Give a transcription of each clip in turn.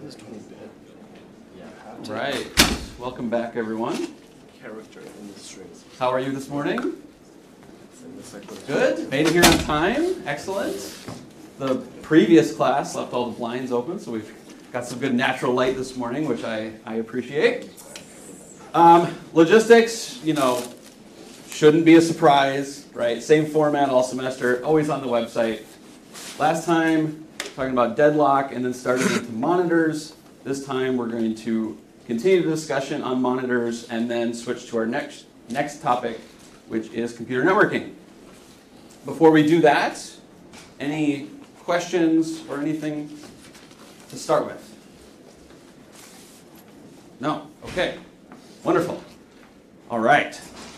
this 20-bit. Yeah. Right. Welcome back, everyone. Character in the strings. How are you this morning? Good. Good. Made it here on time. Excellent. The previous class left all the blinds open, so we've got some good natural light this morning, which I appreciate. Logistics, shouldn't be a surprise, right? Same format all semester, always on the website. Last time, talking about deadlock and then started into monitors. This time we're going to continue the discussion on monitors and then switch to our next topic, which is computer networking. Before we do that, any questions or anything to start with? No? Okay. Wonderful. All right.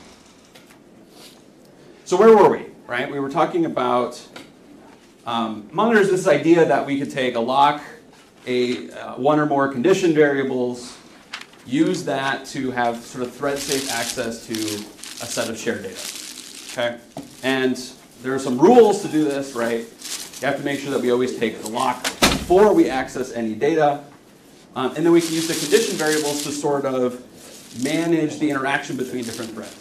So where were we, right? We were talking about monitors, this idea that we could take a lock, one or more condition variables, use that to have sort of thread-safe access to a set of shared data. Okay? And there are some rules to do this, right? You have to make sure that we always take the lock before we access any data. And then we can use the condition variables to sort of manage the interaction between different threads.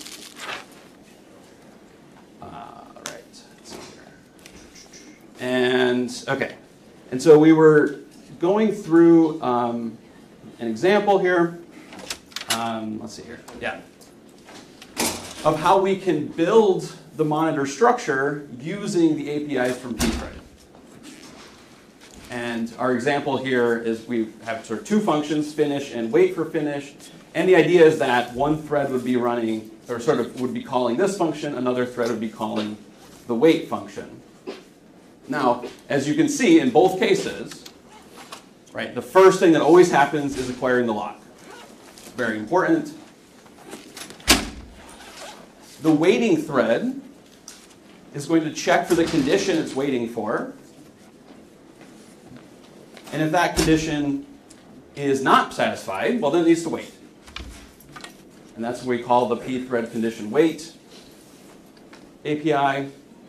Right. Let's see here. And so we were going through an example here. Let's see here. Yeah. Of how we can build the monitor structure using the APIs from pthread. And our example here is we have sort of two functions, finish and wait for finish. And the idea is that one thread would be running, or sort of would be calling this function, another thread would be calling the wait function. Now, as you can see in both cases, right, the first thing that always happens is acquiring the lock. Very important. The waiting thread is going to check for the condition it's waiting for. And if that condition is not satisfied, well, then it needs to wait. And that's what we call the pthread condition wait API.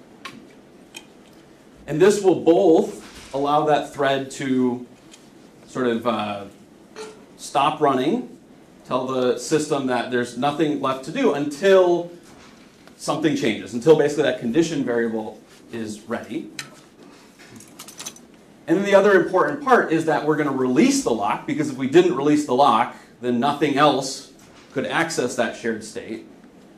And this will both allow that thread to sort of stop running, tell the system that there's nothing left to do until something changes, until basically that condition variable is ready. And then the other important part is that we're going to release the lock, because if we didn't release the lock, then nothing else could access that shared state.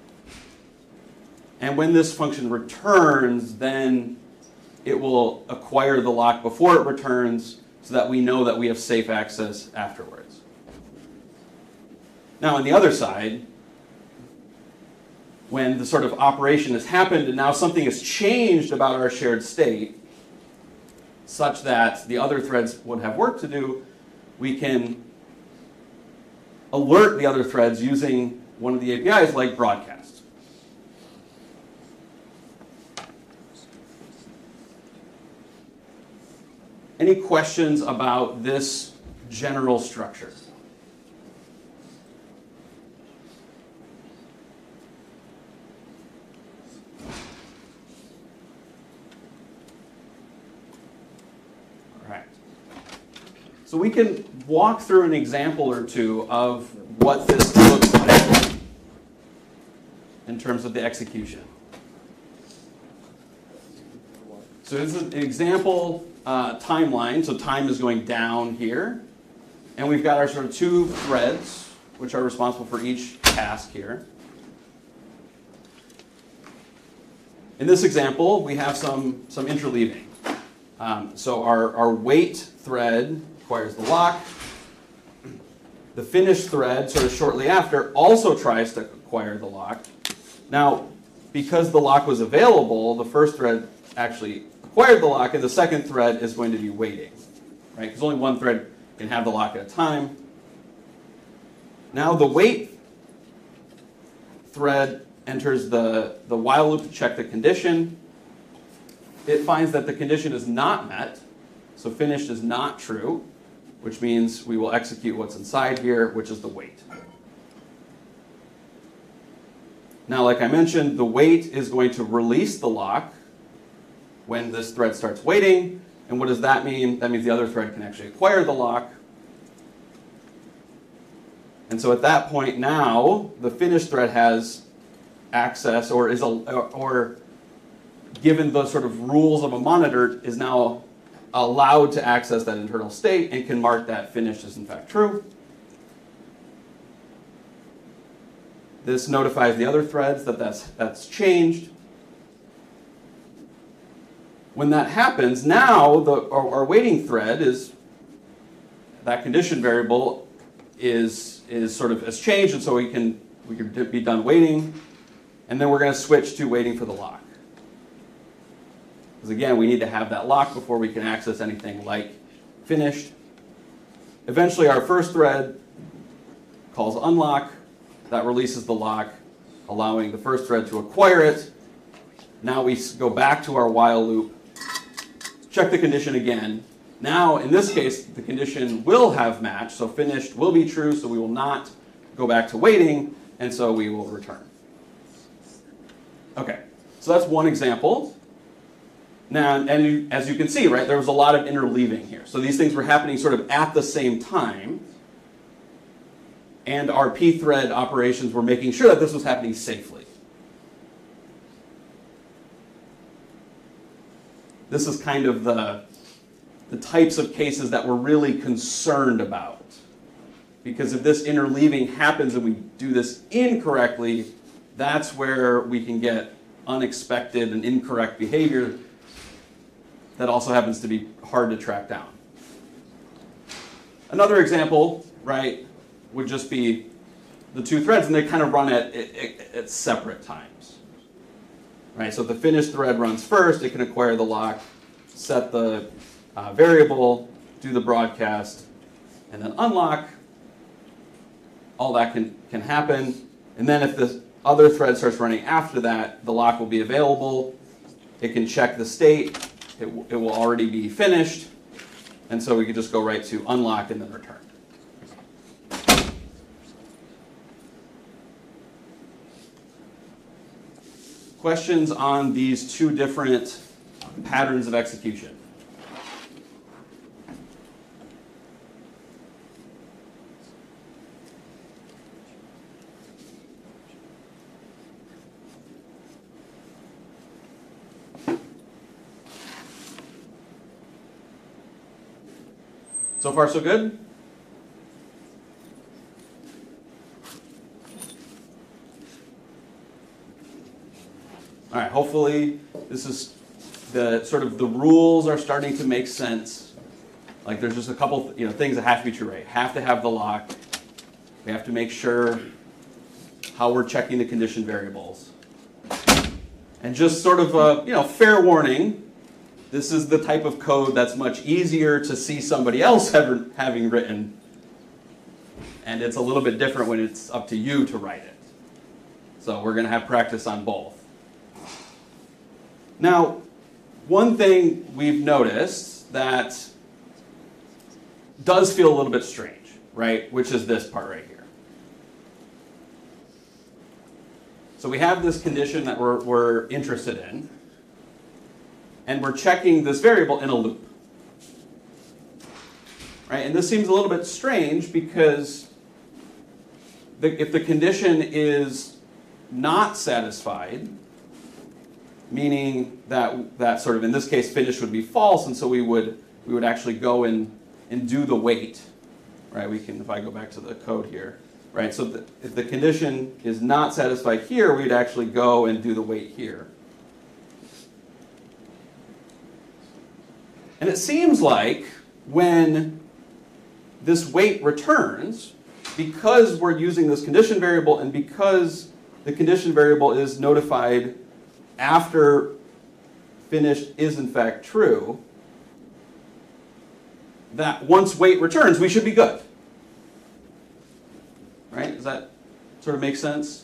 And when this function returns, then it will acquire the lock before it returns so that we know that we have safe access afterwards. Now on the other side, when the sort of operation has happened and now something has changed about our shared state, such that the other threads would have work to do, we can alert the other threads using one of the APIs like broadcast. Any questions about this general structure? So we can walk through an example or two of what this looks like in terms of the execution. So this is an example timeline. So time is going down here. And we've got our sort of two threads, which are responsible for each task here. In this example, we have some interleaving. So our wait thread acquires the lock. The finish thread, sort of shortly after, also tries to acquire the lock. Now, because the lock was available, the first thread actually acquired the lock, and the second thread is going to be waiting, right? Because only one thread can have the lock at a time. Now the wait thread enters the while loop to check the condition. It finds that the condition is not met, so finished is not true, which means we will execute what's inside here, which is the wait. Now, like I mentioned, the wait is going to release the lock when this thread starts waiting, And what does that mean? That means the other thread can actually acquire the lock. And so at that point now, the finished thread has access, or given the sort of rules of a monitor, is now allowed to access that internal state and can mark that finished as in fact true. This notifies the other threads that that's changed. When that happens, now our waiting thread is, that condition variable is sort of has changed, and so we can be done waiting, and then we're going to switch to waiting for the lock. Because again, we need to have that lock before we can access anything like finished. Eventually, our first thread calls unlock. That releases the lock, allowing the first thread to acquire it. Now we go back to our while loop, check the condition again. Now, in this case, the condition will have matched, so finished will be true, so we will not go back to waiting, and so we will return. Okay, so that's one example. Now, and as you can see, right, there was a lot of interleaving here. So these things were happening sort of at the same time, and our pthread operations were making sure that this was happening safely. This is kind of the types of cases that we're really concerned about. Because if this interleaving happens and we do this incorrectly, that's where we can get unexpected and incorrect behavior that also happens to be hard to track down. Another example, right, would just be the two threads, and they kind of run at separate times. Right, so if the finished thread runs first, it can acquire the lock, set the variable, do the broadcast, and then unlock. All that can happen. And then if the other thread starts running after that, the lock will be available. It can check the state. It will already be finished. And so we can just go right to unlock and then return. Questions on these two different patterns of execution? So far, so good? All right, hopefully this is the sort of the rules are starting to make sense. Like there's just a couple things that have to be true, right? Have to have the lock. We have to make sure how we're checking the condition variables. And just sort of a fair warning, this is the type of code that's much easier to see somebody else having written, and it's a little bit different when it's up to you to write it. So we're going to have practice on both. Now, one thing we've noticed that does feel a little bit strange, right, which is this part right here. So we have this condition that we're interested in, and we're checking this variable in a loop. Right? And this seems a little bit strange because if the condition is not satisfied, meaning that sort of, in this case, finish would be false, and so we would actually go and do the wait. Right? If I go back to the code here. Right? So if the condition is not satisfied here, we'd actually go and do the wait here. And it seems like when this wait returns, because we're using this condition variable and because the condition variable is notified after finished is in fact true, that once wait returns, we should be good. Right? Does that sort of make sense?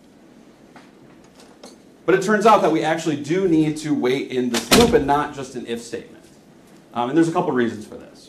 But it turns out that we actually do need to wait in this loop and not just an if statement. And there's a couple reasons for this.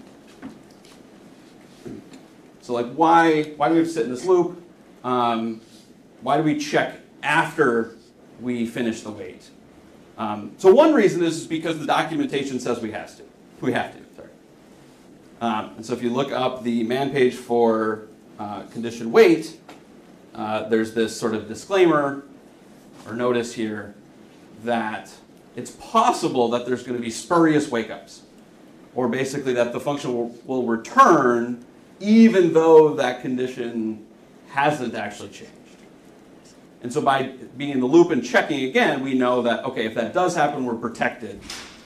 So like why do we have to sit in this loop? Why do we check after we finish the wait? So one reason is because the documentation says we have to. Sorry. And so if you look up the man page for condition wait, there's this sort of disclaimer or notice here that it's possible that there's going to be spurious wake-ups, or basically that the function will return even though that condition hasn't actually changed. And so by being in the loop and checking again, we know that, okay, if that does happen, we're protected.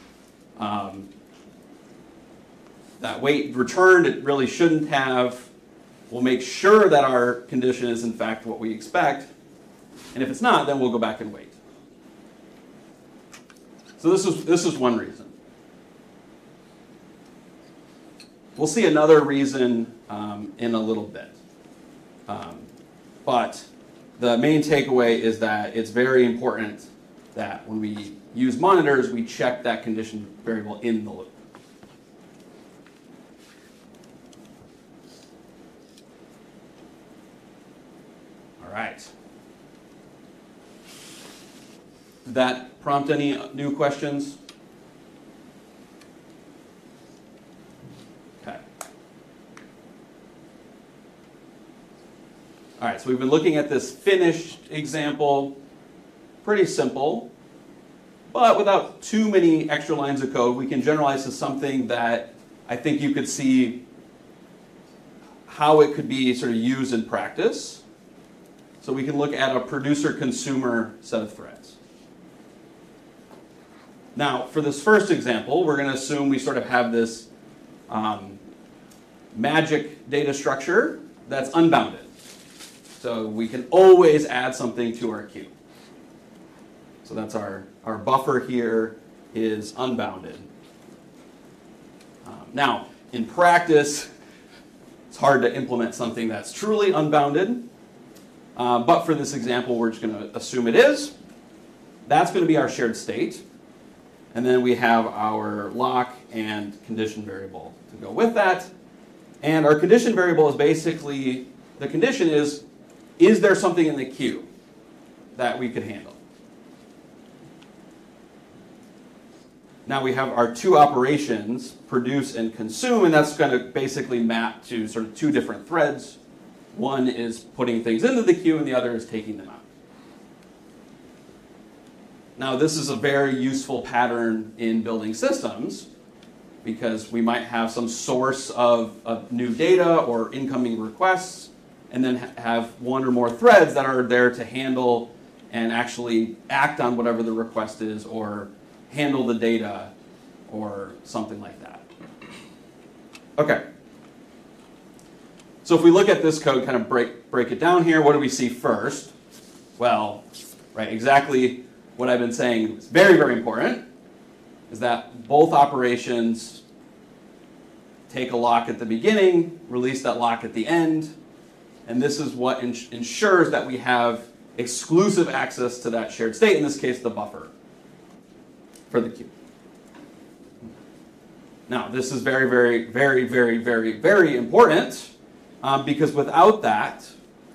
That wait returned, it really shouldn't have. We'll make sure that our condition is in fact what we expect. And if it's not, then we'll go back and wait. So this is one reason. We'll see another reason in a little bit. But the main takeaway is that it's very important that when we use monitors, we check that condition variable in the loop. All right. Did that prompt any new questions? Okay. All right, so we've been looking at this finished example. Pretty simple, but without too many extra lines of code, we can generalize to something that I think you could see how it could be sort of used in practice. So we can look at a producer-consumer set of threads. Now, for this first example, we're going to assume we sort of have this magic data structure that's unbounded. So we can always add something to our queue. So that's our buffer here is unbounded. Now, in practice, it's hard to implement something that's truly unbounded. But for this example, we're just going to assume it is. That's going to be our shared state. And then we have our lock and condition variable to go with that. And our condition variable is basically, the condition is there something in the queue that we could handle? Now we have our two operations, produce and consume, and that's going to basically map to sort of two different threads. One is putting things into the queue and the other is taking them out. Now this is a very useful pattern in building systems because we might have some source of new data or incoming requests and then have one or more threads that are there to handle and actually act on whatever the request is or handle the data or something like that. Okay. So if we look at this code, kind of break it down here, what do we see first? Well, right, exactly what I've been saying is very, very important, is that both operations take a lock at the beginning, release that lock at the end, and this is what ensures that we have exclusive access to that shared state, in this case the buffer for the queue. Now, this is very, very, very, very, very, very important because without that,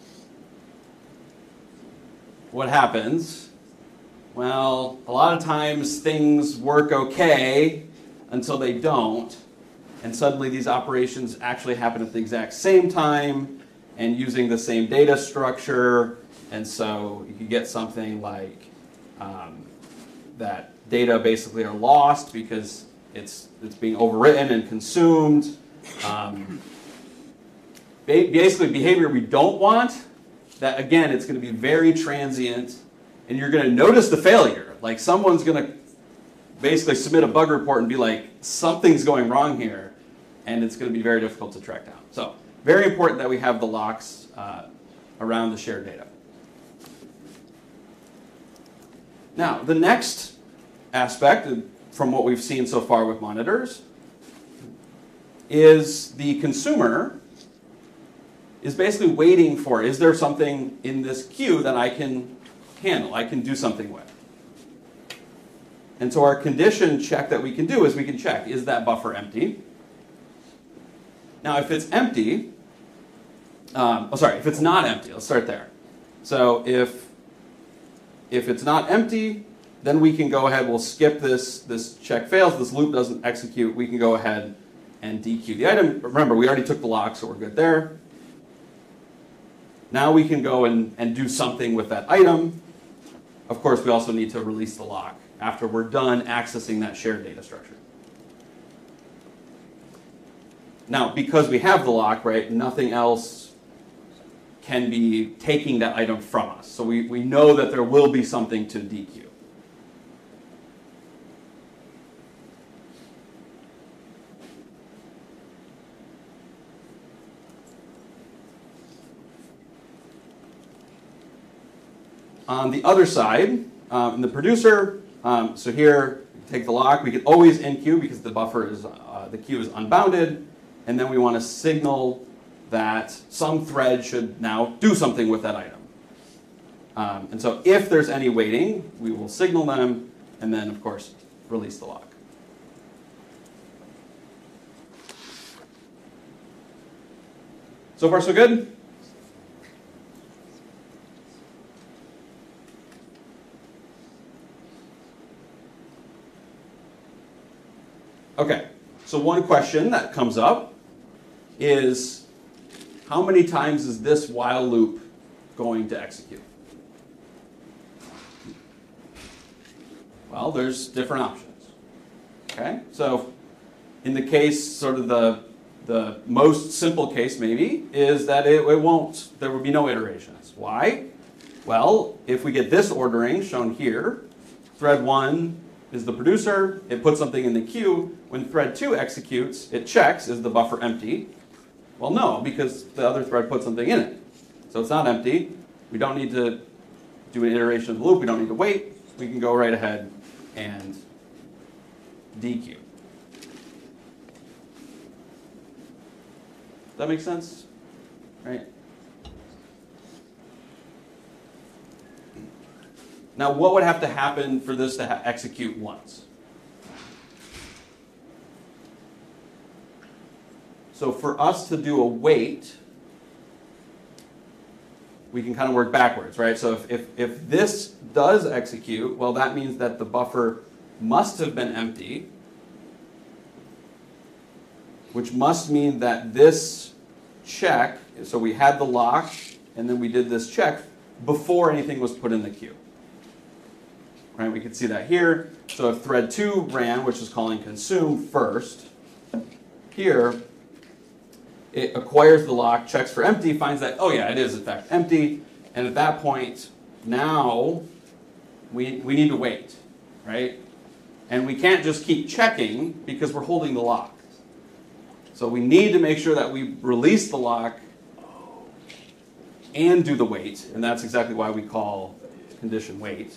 what happens? Well, a lot of times things work okay until they don't, and suddenly these operations actually happen at the exact same time and using the same data structure, and so you can get something like that data basically are lost because it's being overwritten and consumed. Basically behavior we don't want, that again, it's going to be very transient, and you're going to notice the failure. Like someone's going to basically submit a bug report and be like, something's going wrong here, and it's going to be very difficult to track down. So very important that we have the locks around the shared data. Now, the next aspect from what we've seen so far with monitors is the consumer is basically waiting for, is there something in this queue that I can handle, I can do something with? And so our condition check that we can do is we can check, is that buffer empty? Now if it's empty, if it's not empty, let's start there. So if it's not empty, then we can go ahead, we'll skip this check fails, this loop doesn't execute, we can go ahead and dequeue the item. Remember, we already took the lock, so we're good there. Now we can go and do something with that item. Of course, we also need to release the lock after we're done accessing that shared data structure. Now, because we have the lock, right, nothing else can be taking that item from us. So we know that there will be something to dequeue. On the other side, in the producer, so here, take the lock. We can always enqueue because the buffer is, the queue is unbounded. And then we want to signal that some thread should now do something with that item. And so if there's any waiting, we will signal them, and then, of course, release the lock. So far, so good? Okay, so one question that comes up is, how many times is this while loop going to execute? Well, there's different options. Okay, so in the case, sort of the most simple case maybe, is that it won't, there will be no iterations. Why? Well, if we get this ordering shown here, thread 1 is the producer, it puts something in the queue. When thread 2 executes, it checks, is the buffer empty? Well, no, because the other thread put something in it. So it's not empty. We don't need to do an iteration of the loop. We don't need to wait. We can go right ahead and dequeue. Does that make sense? Right? Now, what would have to happen for this to execute once? So for us to do a wait, we can kind of work backwards, right? So if this does execute, well, that means that the buffer must have been empty, which must mean that this check, so we had the lock, and then we did this check before anything was put in the queue. Right, we can see that here. So if thread 2 ran, which is calling consume first, here, it acquires the lock, checks for empty, finds that, oh yeah, it is in fact empty. And at that point, now we need to wait, right? And we can't just keep checking because we're holding the lock. So we need to make sure that we release the lock and do the wait. And that's exactly why we call condition wait.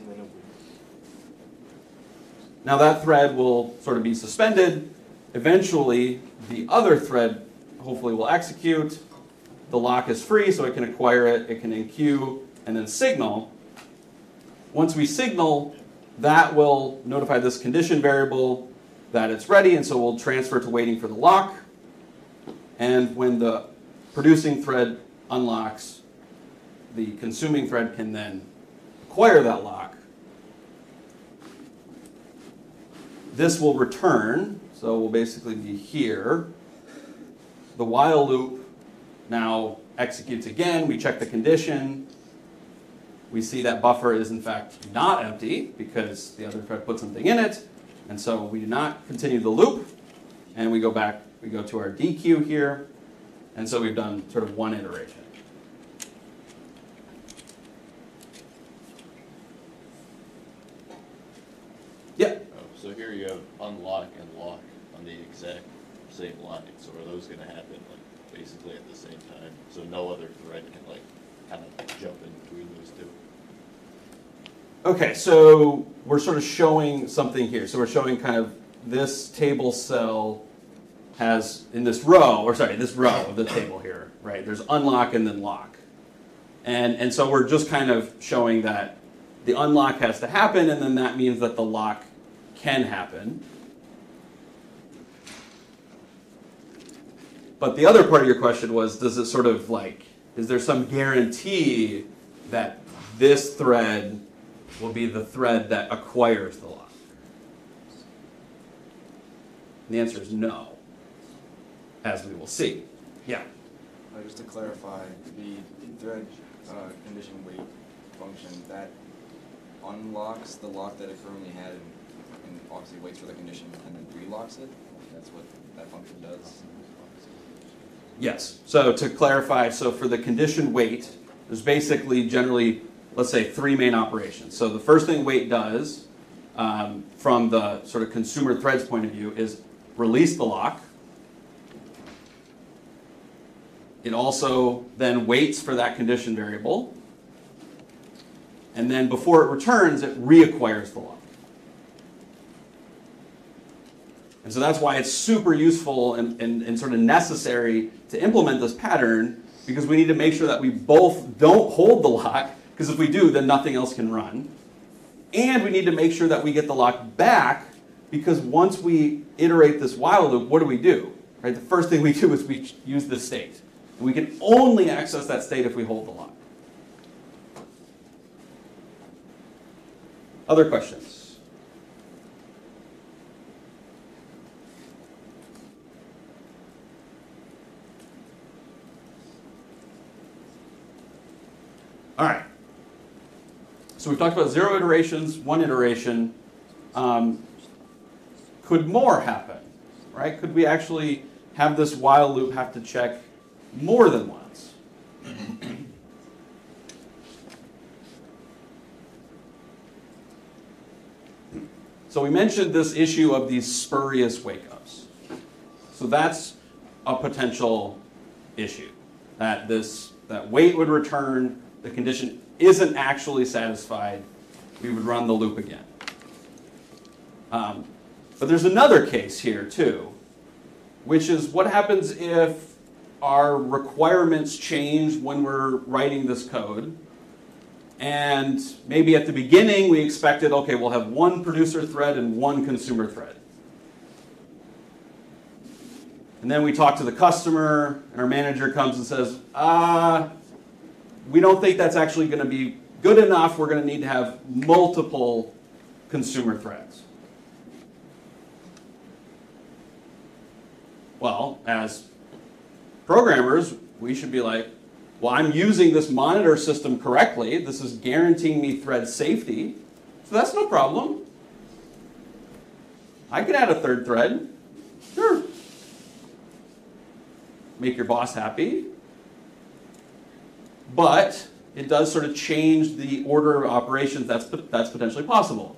Now that thread will sort of be suspended. Eventually, the other thread hopefully will execute. The lock is free, so it can acquire it. It can enqueue and then signal. Once we signal, that will notify this condition variable that it's ready, and so we'll transfer to waiting for the lock. And when the producing thread unlocks, the consuming thread can then acquire that lock. This will return, so we'll basically be here. The while loop now executes again. We check the condition. We see that buffer is in fact not empty because the other thread put something in it. And so we do not continue the loop. And we go back, we go to our dequeue here. And so we've done sort of one iteration. Yeah? So here you have unlock and lock on the exact same line. So are those going to happen like basically at the same time? So no other thread can like kind of jump in between those two? Okay, so we're sort of showing something here. So we're showing kind of this table cell has in this row, or sorry, this row of the table here, right? There's unlock and then lock. And so we're just kind of showing that the unlock has to happen, and then that means that the lock can happen. But the other part of your question was, does it sort of like, is there some guarantee that this thread will be the thread that acquires the lock? And the answer is no, as we will see. Yeah. Just to clarify, the thread condition wait function, that unlocks the lock that it currently had and obviously waits for the condition and then relocks it? That's what that function does? Yes. So to clarify, so for the condition wait, there's basically generally, let's say, three main operations. So the first thing wait does, from the sort of consumer threads point of view, is release the lock. It also then waits for that condition variable. And then before it returns, it reacquires the lock. And so that's why it's super useful and sort of necessary to implement this pattern, because we need to make sure that we both don't hold the lock, because if we do, then nothing else can run. And we need to make sure that we get the lock back, because once we iterate this while loop, what do? Right? The first thing we do is we use this state. And we can only access that state if we hold the lock. Other questions? All right. So we've talked about 0 iterations, 1 iteration. Could more happen, right? Could we actually have this while loop have to check more than once? So we mentioned this issue of these spurious wake-ups. So that's a potential issue, that wait would return, the condition isn't actually satisfied, we would run the loop again. But there's another case here too, which is what happens if our requirements change when we're writing this code. And maybe at the beginning we expected, okay, we'll have one producer thread and one consumer thread. And then we talk to the customer, and our manager comes and says, we don't think that's actually going to be good enough. We're going to need to have multiple consumer threads. Well, as programmers, we should be like, well, I'm using this monitor system correctly. This is guaranteeing me thread safety. So that's no problem. I can add a third thread. Sure. Make your boss happy. But it does sort of change the order of operations that's potentially possible.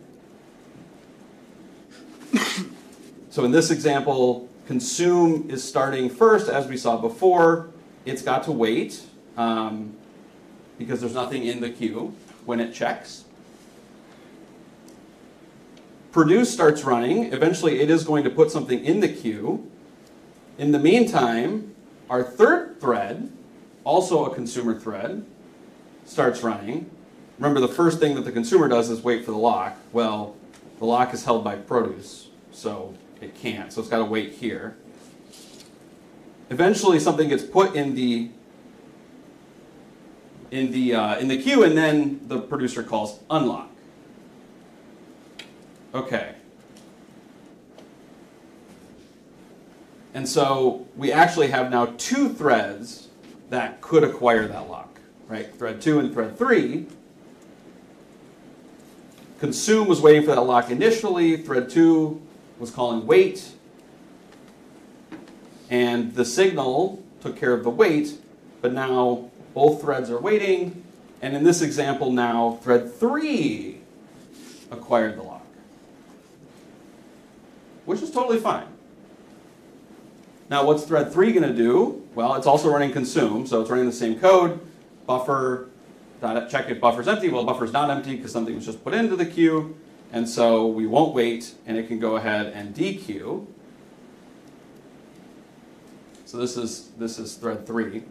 So in this example, consume is starting first, as we saw before. It's got to wait because there's nothing in the queue when it checks. Produce starts running. Eventually, it is going to put something in the queue. In the meantime, our third thread, also a consumer thread, starts running. Remember, the first thing that the consumer does is wait for the lock. Well, the lock is held by produce, so it can't. So it's got to wait here. Eventually, something gets put in the queue, and then the producer calls unlock. Okay. And so we actually have now two threads that could acquire that lock, right? Thread 2 and thread 3. Consume was waiting for that lock initially. Thread 2 was calling wait. And the signal took care of the wait, but now both threads are waiting. And in this example now, thread 3 acquired the lock, which is totally fine. Now, what's thread 3 going to do? Well, it's also running consume, so it's running the same code. Buffer, check if buffer's empty. Well, buffer's not empty because something was just put into the queue. And so we won't wait, and it can go ahead and dequeue. So this is thread 3.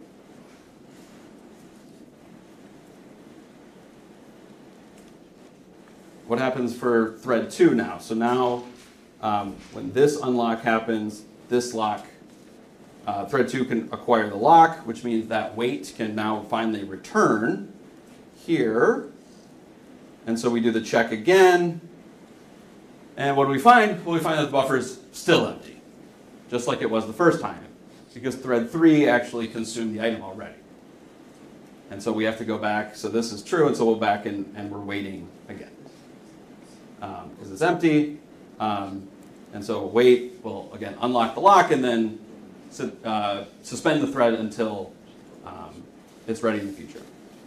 What happens for thread 2 now? So now, when this unlock happens, this lock, thread 2 can acquire the lock, which means that wait can now finally return here. And so we do the check again. And what do we find? Well, we find that the buffer is still empty, just like it was the first time, because thread 3 actually consumed the item already. And so we have to go back. So this is true, and so we'll back and we're waiting again. Because it's empty. And so we'll wait. We'll, again, unlock the lock and then suspend the thread until it's ready in the future.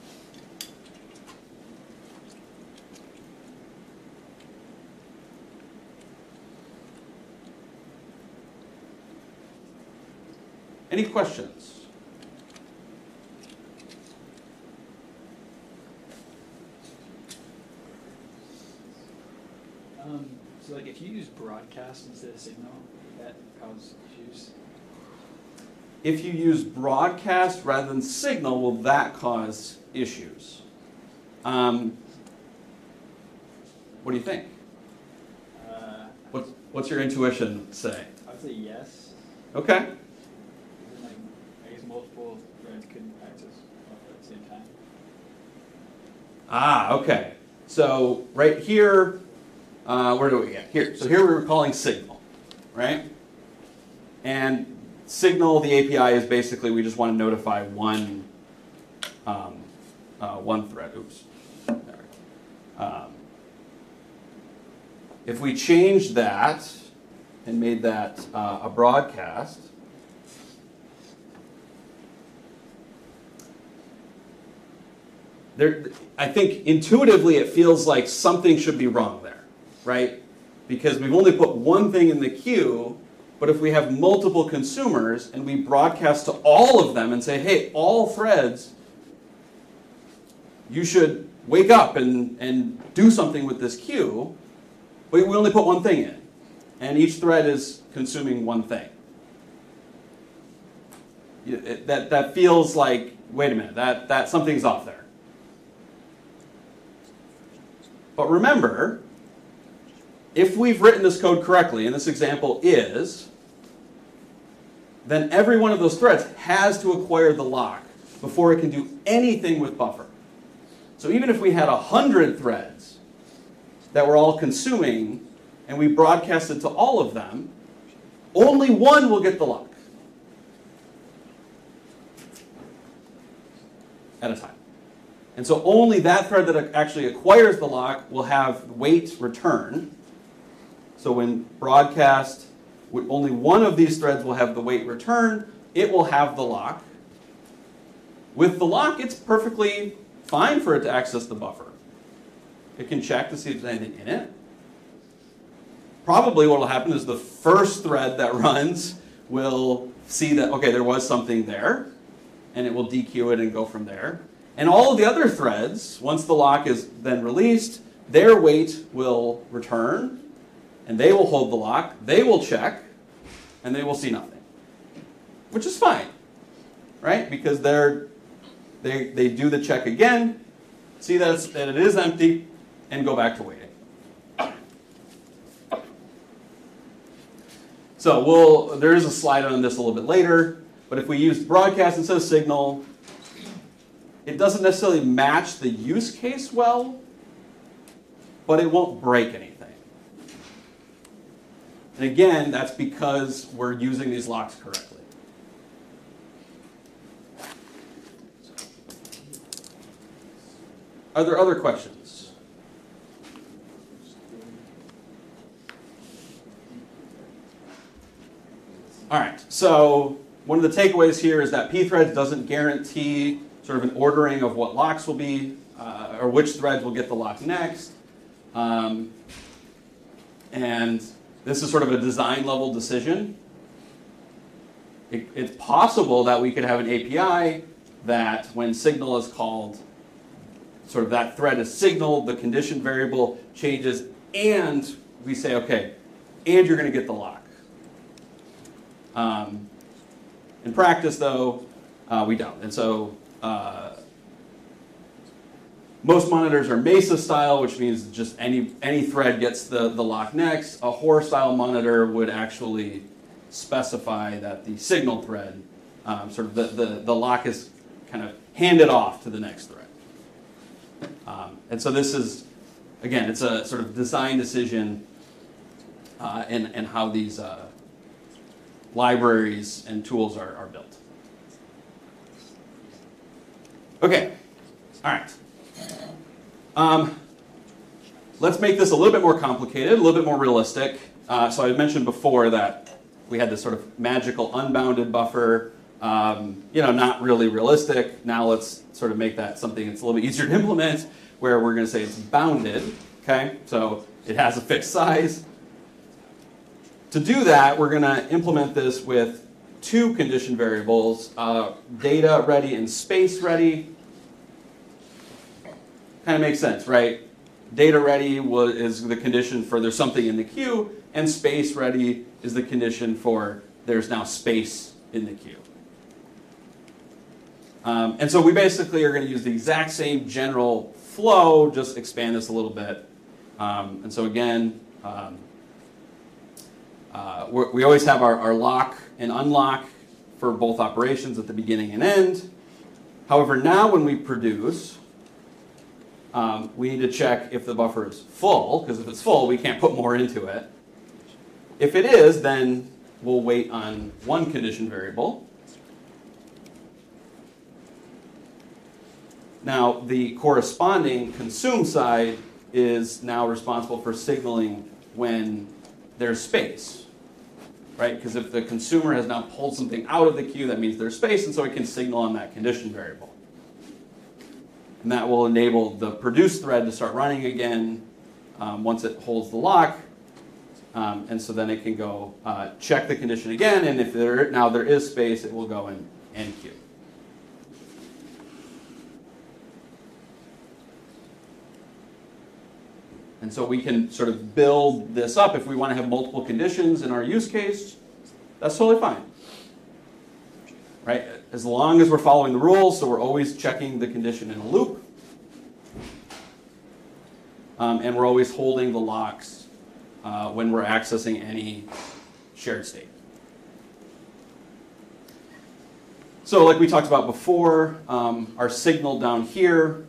Any questions? So like if you use broadcast instead of signal, that causes issues. If you use broadcast rather than signal, will that cause issues? What do you think? What's your intuition say? I'd say yes. Okay. Like, I guess multiple threads could access buffer at the same time. Ah, okay. So right here, where do we get? Here. So here we were calling signal, right? And signal, the API is basically we just want to notify one thread. Oops. There we go. If we change that and made that a broadcast, I think intuitively it feels like something should be wrong there, right? Because we've only put one thing in the queue, but if we have multiple consumers and we broadcast to all of them and say, hey, all threads, you should wake up and do something with this queue, but we only put one thing in, and each thread is consuming one thing. That feels like, wait a minute, that something's off there. But remember, if we've written this code correctly, and this example is, then every one of those threads has to acquire the lock before it can do anything with buffer. So even if we had 100 threads that were all consuming, and we broadcasted to all of them, only one will get the lock at a time. And so only that thread that actually acquires the lock will have wait return. So when broadcast, only one of these threads will have the wait return. It will have the lock. With the lock, it's perfectly fine for it to access the buffer. It can check to see if there's anything in it. Probably what will happen is the first thread that runs will see that, okay, there was something there, and it will dequeue it and go from there. And all of the other threads, once the lock is then released, their wait will return, and they will hold the lock, they will check, and they will see nothing. Which is fine, right? Because they do the check again, see that it is empty, and go back to waiting. So there is a slide on this a little bit later, but if we use broadcast instead of signal, it doesn't necessarily match the use case well, but it won't break anything. And again, that's because we're using these locks correctly. Are there other questions? All right, so one of the takeaways here is that pthreads doesn't guarantee sort of an ordering of what locks will be, or which threads will get the lock next. And this is sort of a design level decision. It's possible that we could have an API that when signal is called, sort of that thread is signaled, the condition variable changes, and we say, okay, and you're going to get the lock. In practice, though, we don't. And so most monitors are Mesa style, which means just any thread gets the lock next. A Hoare style monitor would actually specify that the signal thread, sort of the lock is kind of handed off to the next thread. And so this is again, it's a sort of design decision and how these libraries and tools are built. Okay, all right. Let's make this a little bit more complicated, a little bit more realistic. So I mentioned before that we had this sort of magical unbounded buffer, not really realistic. Now let's sort of make that something that's a little bit easier to implement, where we're going to say it's bounded, okay? So it has a fixed size. To do that, we're going to implement this with two condition variables, data ready and space ready. Kind of makes sense, right? Data ready is the condition for there's something in the queue, and space ready is the condition for there's now space in the queue. And so we basically are going to use the exact same general flow, just expand this a little bit. And so again, we always have our lock and unlock for both operations at the beginning and end. However, now when we produce, we need to check if the buffer is full, because if it's full, we can't put more into it. If it is, then we'll wait on one condition variable. Now, the corresponding consume side is now responsible for signaling when there's space, right? Because if the consumer has now pulled something out of the queue, that means there's space, and so it can signal on that condition variable. And that will enable the produce thread to start running again once it holds the lock. And so then it can go check the condition again, and if there is space, it will go in enqueue. And so we can sort of build this up if we want to have multiple conditions in our use case. That's totally fine. Right? As long as we're following the rules, so we're always checking the condition in a loop. And we're always holding the locks when we're accessing any shared state. So like we talked about before, our signal down here,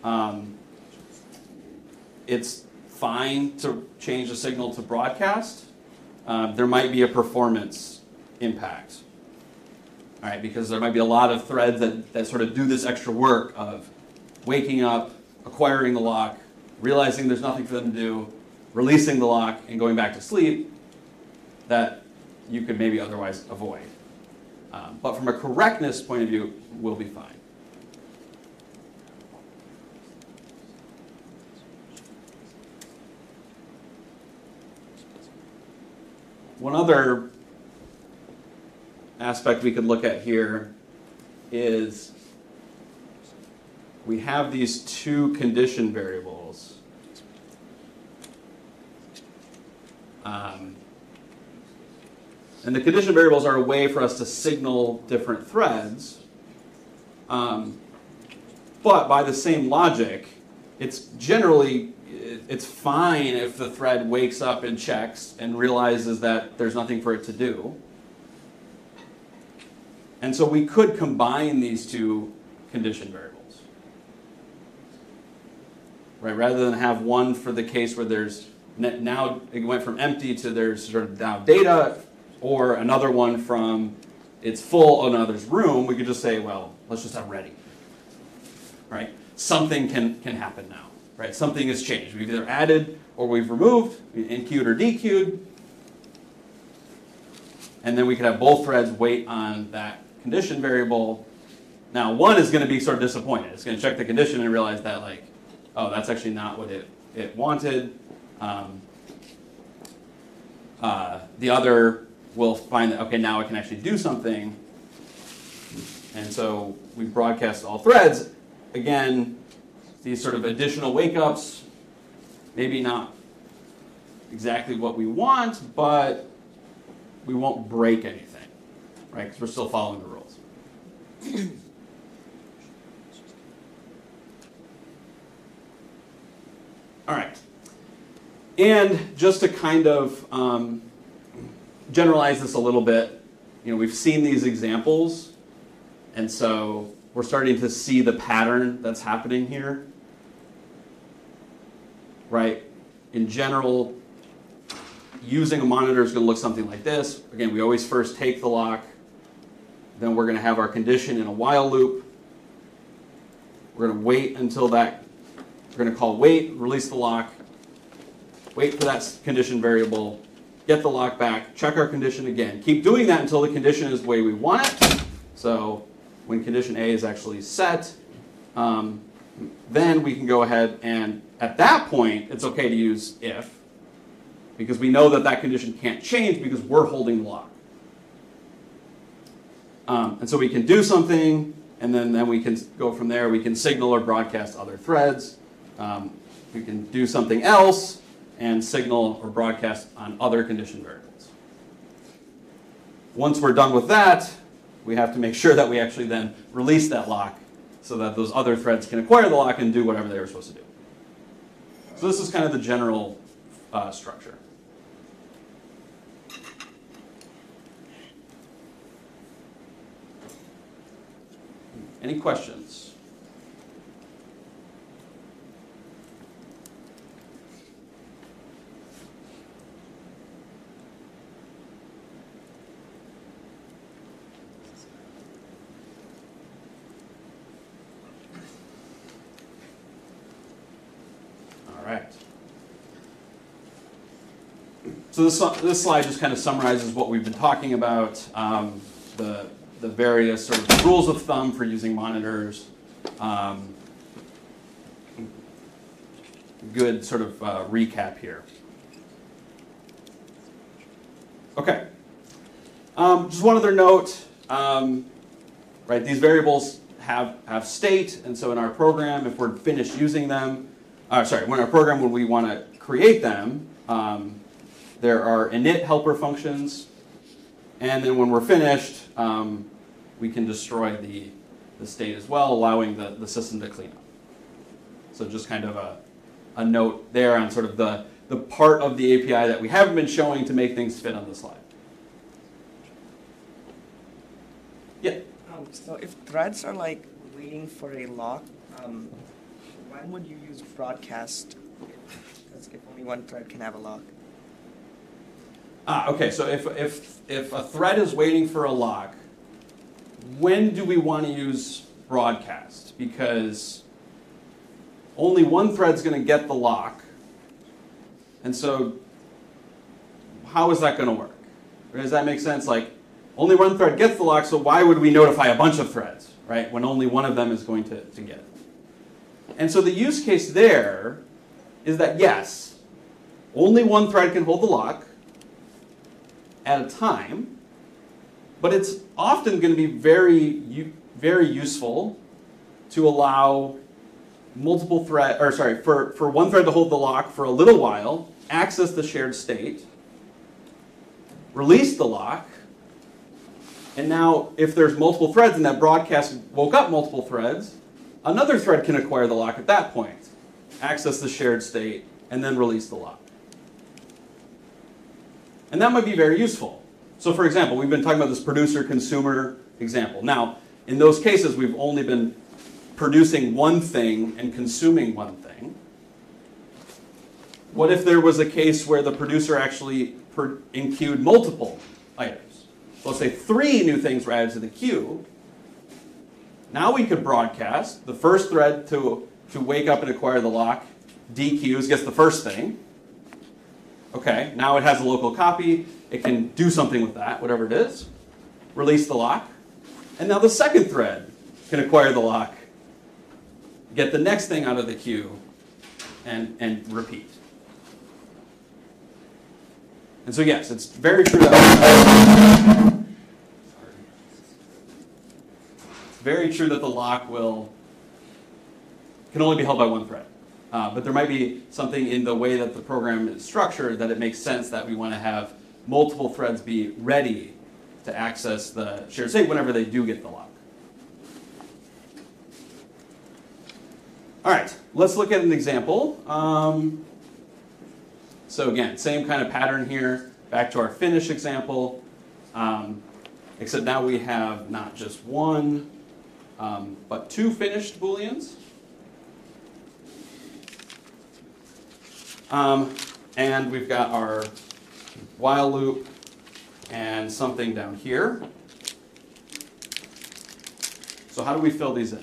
it's fine to change the signal to broadcast. There might be a performance impact. All right, because there might be a lot of threads that sort of do this extra work of waking up, acquiring the lock, realizing there's nothing for them to do, releasing the lock, and going back to sleep that you could maybe otherwise avoid. But from a correctness point of view, we'll be fine. One other aspect we could look at here is we have these two condition variables. And the condition variables are a way for us to signal different threads. But by the same logic, it's fine if the thread wakes up and checks and realizes that there's nothing for it to do. And so we could combine these two condition variables. Right? Rather than have one for the case where there's now it went from empty to there's sort of now data, or another one from it's full, oh no, there's room, we could just say, well, let's just have ready. Right? Something can happen now. Right? Something has changed. We've either added or we've removed, enqueued or dequeued. And then we could have both threads wait on that condition variable. Now, one is going to be sort of disappointed. It's going to check the condition and realize that, like, oh, that's actually not what it wanted. The other will find that, okay, now it can actually do something. And so we broadcast all threads. Again, these sort of additional wake-ups, maybe not exactly what we want, but we won't break anything, right? Because we're still following the rules. All right. And just to kind of generalize this a little bit, we've seen these examples, and so we're starting to see the pattern that's happening here. right? In general, using a monitor is going to look something like this. Again, we always first take the lock, then we're going to have our condition in a while loop. We're going to wait until that, we're going to call wait, release the lock, wait for that condition variable, get the lock back, check our condition again. Keep doing that until the condition is the way we want it. So when condition A is actually set, then we can go ahead and at that point, it's okay to use if, because we know that that condition can't change because we're holding the lock. And so we can do something, and then we can go from there. We can signal or broadcast other threads. We can do something else and signal or broadcast on other condition variables. Once we're done with that, we have to make sure that we actually then release that lock so that those other threads can acquire the lock and do whatever they were supposed to do. So this is kind of the general structure. Any questions? All right. So this slide just kind of summarizes what we've been talking about, the various sort of rules of thumb for using monitors. Good sort of recap here. Okay. Just one other note. Right, these variables have state, and so in our program, if we're finished using them, when our program, when we want to create them, there are init helper functions, and then when we're finished, we can destroy the state as well, allowing the system to clean up. So just kind of a note there on sort of the part of the API that we haven't been showing to make things fit on the slide. Yeah? So if threads are like waiting for a lock, when would you use broadcast? Because if only one thread can have a lock. Okay, so if a thread is waiting for a lock, when do we want to use broadcast? Because only one thread's going to get the lock, and so how is that going to work? Does that make sense? Like, only one thread gets the lock, so why would we notify a bunch of threads, right, when only one of them is going to get it? And so the use case there is that, yes, only one thread can hold the lock at a time, but it's often going to be very useful to allow multiple thread, or sorry, for one thread to hold the lock for a little while, access the shared state, release the lock, and now if there's multiple threads and that broadcast woke up multiple threads, another thread can acquire the lock at that point, access the shared state, and then release the lock. And that might be very useful. So for example, we've been talking about this producer-consumer example. Now, in those cases, we've only been producing one thing and consuming one thing. What if there was a case where the producer actually enqueued multiple items? So let's say 3 new things were added to the queue. Now we could broadcast the first thread to wake up and acquire the lock, dequeues, gets the first thing. Okay, now it has a local copy. It can do something with that, whatever it is. Release the lock. And now the second thread can acquire the lock, get the next thing out of the queue, and repeat. And so yes, it's very true that the lock can only be held by one thread. But there might be something in the way that the program is structured that it makes sense that we want to have multiple threads be ready to access the shared state whenever they do get the lock. All right, let's look at an example. So again, same kind of pattern here. Back to our finish example, except now we have not just one, but 2 finished Booleans. And we've got our while loop and something down here. So how do we fill these in?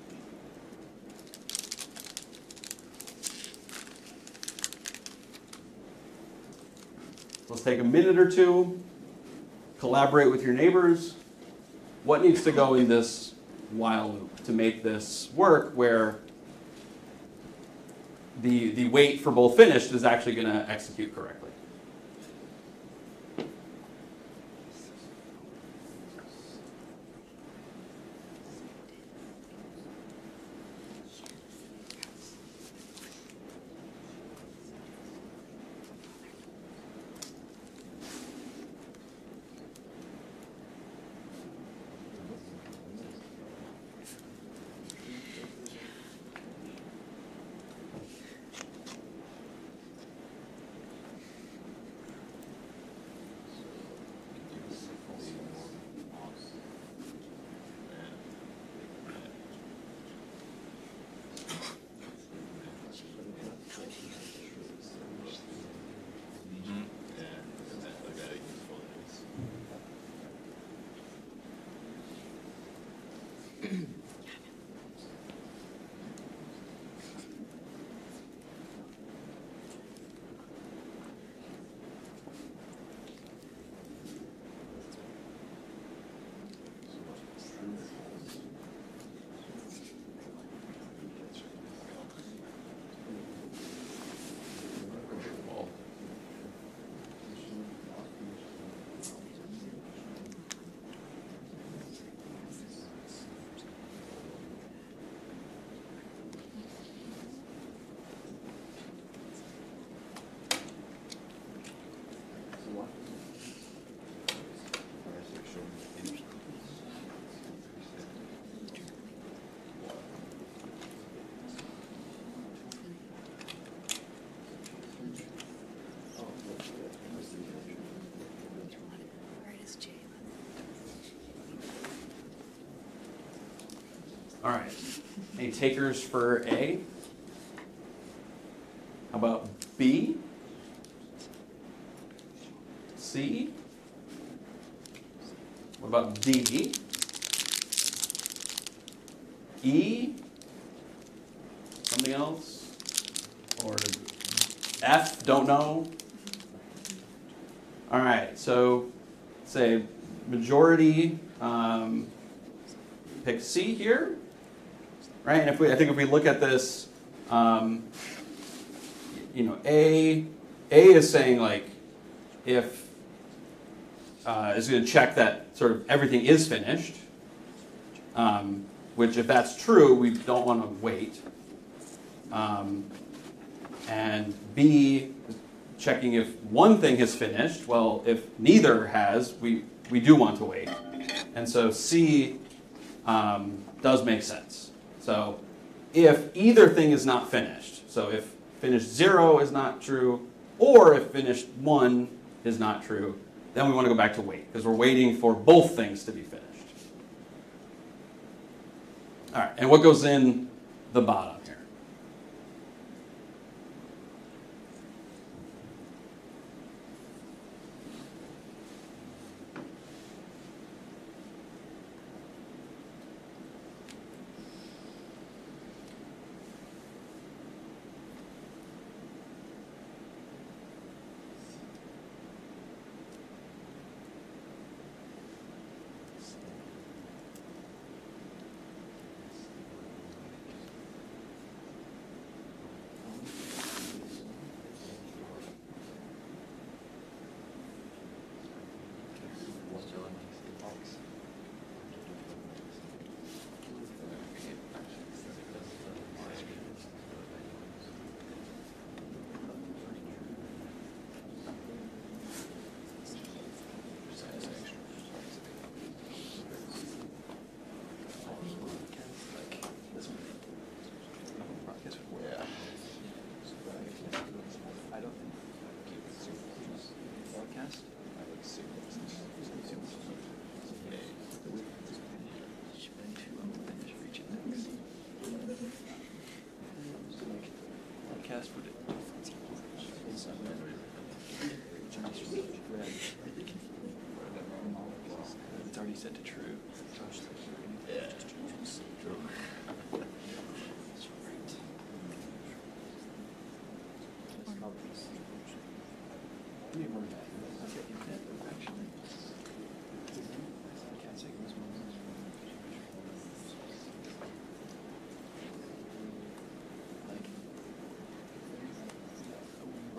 Let's take a minute or two, collaborate with your neighbors. What needs to go in this while loop to make this work where the wait for both finished is actually going to execute correctly? All right. Any takers for A? How about B? C? What about D? E? Something else? Or F? Don't know? All right. So say majority pick C here. Right, and I think if we look at this, A is saying like if is going to check that sort of everything is finished, which if that's true, we don't want to wait. And B is checking if one thing has finished. Well, if neither has, we do want to wait. And so C does make sense. So if either thing is not finished, so if finished 0 is not true, or if finished 1 is not true, then we want to go back to wait, because we're waiting for both things to be finished. All right, and what goes in the bottom here?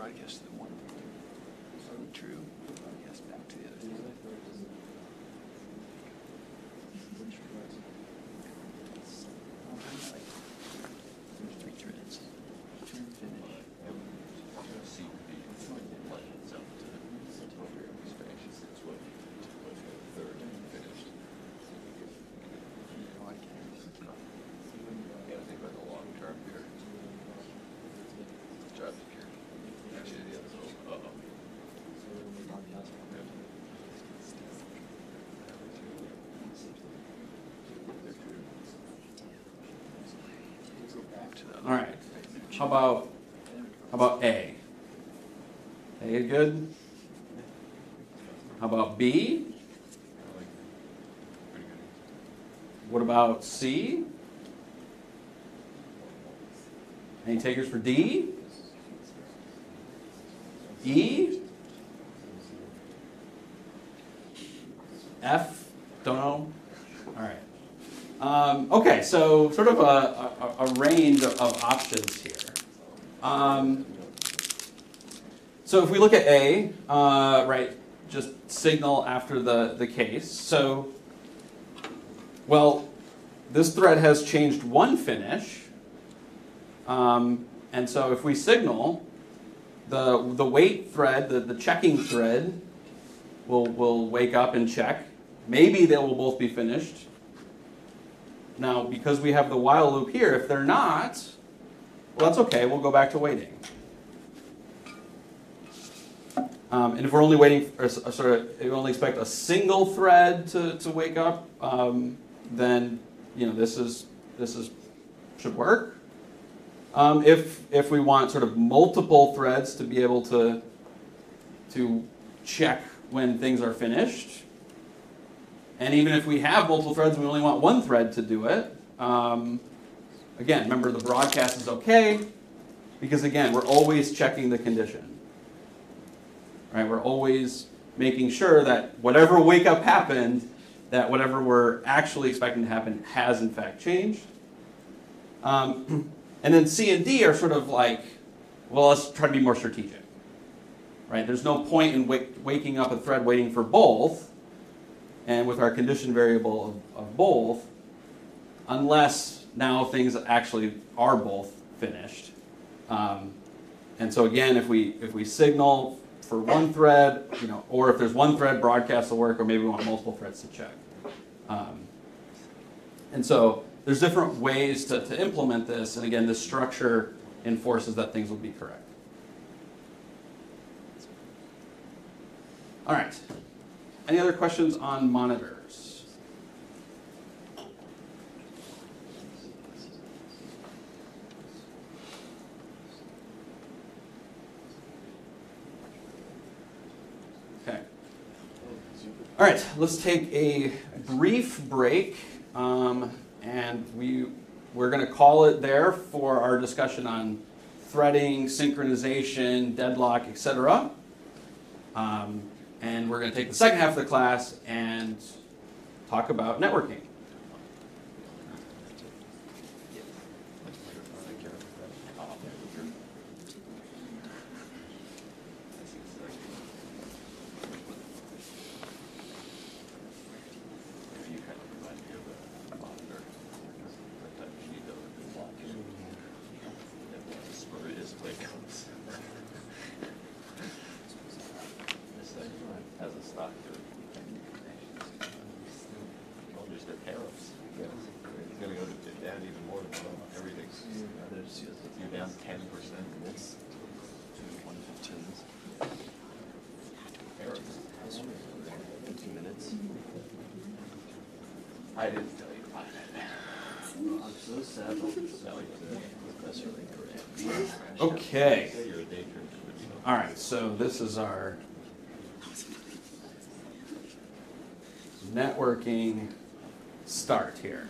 broadcast to the one. True. Broadcast back to the other. There's 3 threads. Turn finish. C would be like it's up to expansions. It's what third finished. Yeah, I think about the long term here. Job security. Actually, the other little, Go back to the other. All right. How about A? A is good. How about B? pretty good. What about C? Any takers for D? E? F? Don't know? All right. Okay, so sort of a range of options here. So if we look at A, right, just signal after the case. So, well, this thread has changed one finish. And so if we signal, the wait thread, the checking thread, will wake up and check. Maybe they will both be finished. Now, because we have the while loop here, if they're not, well, that's okay. We'll go back to waiting. And if we're only waiting, or if we only expect a single thread to wake up, then this should work. If we want sort of multiple threads to be able to check when things are finished, and even if we have multiple threads and we only want one thread to do it, again, remember the broadcast is okay, because again, we're always checking the condition. Right? We're always making sure that whatever wake up happened, that whatever we're actually expecting to happen has in fact changed. And then C and D are sort of like, well, let's try to be more strategic. Right? There's no point in waking up a thread waiting for both, and with our condition variable of both, unless now things actually are both finished. And so again, if we signal for one thread, or if there's one thread, broadcast will work, or maybe we want multiple threads to check. And so there's different ways to implement this, and again, this structure enforces that things will be correct. All right. Any other questions on monitors? Okay. All right, let's take a brief break, and we're going to call it there for our discussion on threading, synchronization, deadlock, etc. And we're going to take the second half of the class and talk about networking. As a stock, just their tariffs. It's gonna go down even more than everything's. You're down 10%. It's 115s. tariffs. 15 minutes. I didn't tell you about that. I'm so sad about this. That's really correct. Okay. You're a day trip. All right, so this is our networking start here.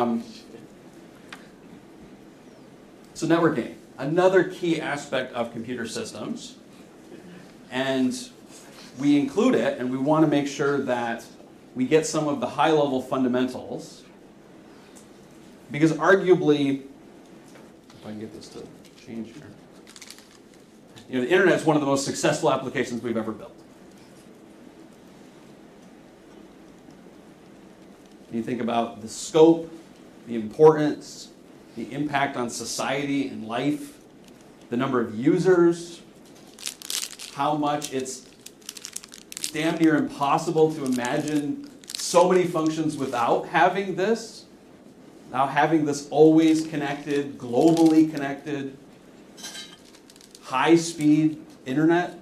So networking, another key aspect of computer systems, and we include it, and we want to make sure that we get some of the high-level fundamentals, because arguably, if I can get this to change here. the internet is one of the most successful applications we've ever built. You think about the scope, the importance, the impact on society and life, the number of users, how much it's damn near impossible to imagine so many functions without having this. Now having this always connected, globally connected, high-speed internet.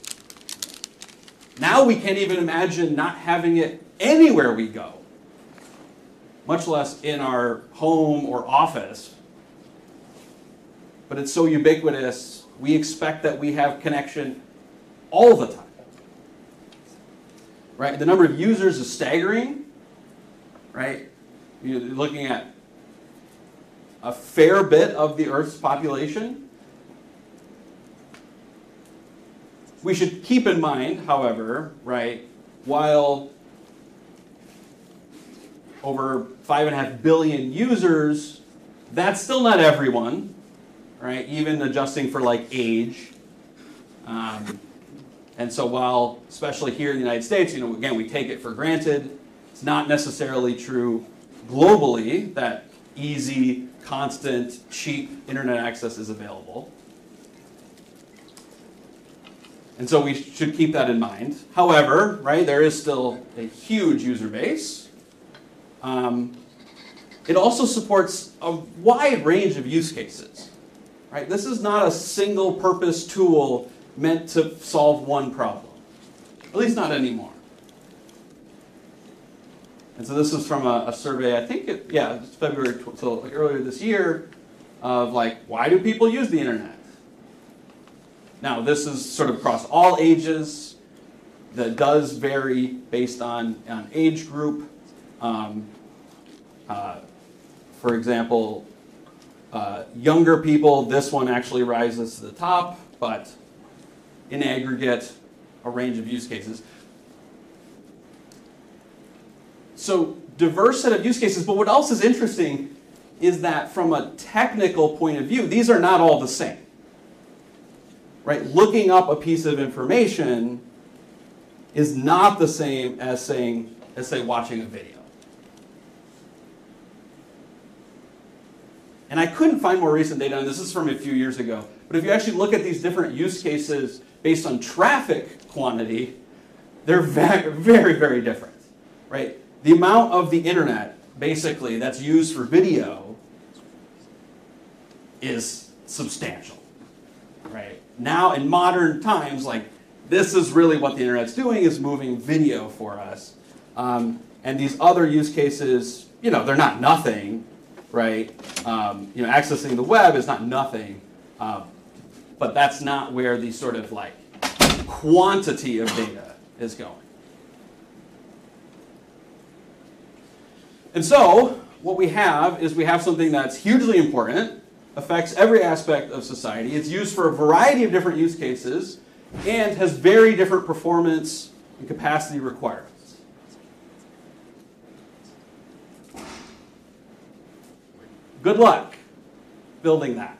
Now we can't even imagine not having it anywhere we go, much less in our home or office. But it's so ubiquitous, we expect that we have connection all the time. Right? The number of users is staggering. Right? You're looking at a fair bit of the Earth's population. We should keep in mind, however, right, while over 5.5 billion users, that's still not everyone, right? Even adjusting for like age. And so while, especially here in the United States, again, we take it for granted, it's not necessarily true globally that easy, constant, cheap internet access is available. And so we should keep that in mind. However, right, there is still a huge user base. It also supports a wide range of use cases. Right? This is not a single-purpose tool meant to solve one problem, at least not anymore. And so this is from a survey, I think, it's February, so like earlier this year, of like, why do people use the internet? Now, this is sort of across all ages. That does vary based on age group. For example, younger people, this one actually rises to the top, but in aggregate, a range of use cases. So, diverse set of use cases, but what else is interesting is that from a technical point of view, these are not all the same. Right? Looking up a piece of information is not the same as say watching a video. And I couldn't find more recent data, and this is from a few years ago, but if you actually look at these different use cases based on traffic quantity, they're very, very, very different. Right? The amount of the internet, basically, that's used for video is substantial. Right? Now, in modern times, like, this is really what the internet's doing, is moving video for us. And these other use cases, they're not nothing, right? Accessing the web is not nothing. But that's not where the sort of like quantity of data is going. And so, what we have is we have something that's hugely important, affects every aspect of society. It's used for a variety of different use cases and has very different performance and capacity requirements. Good luck building that.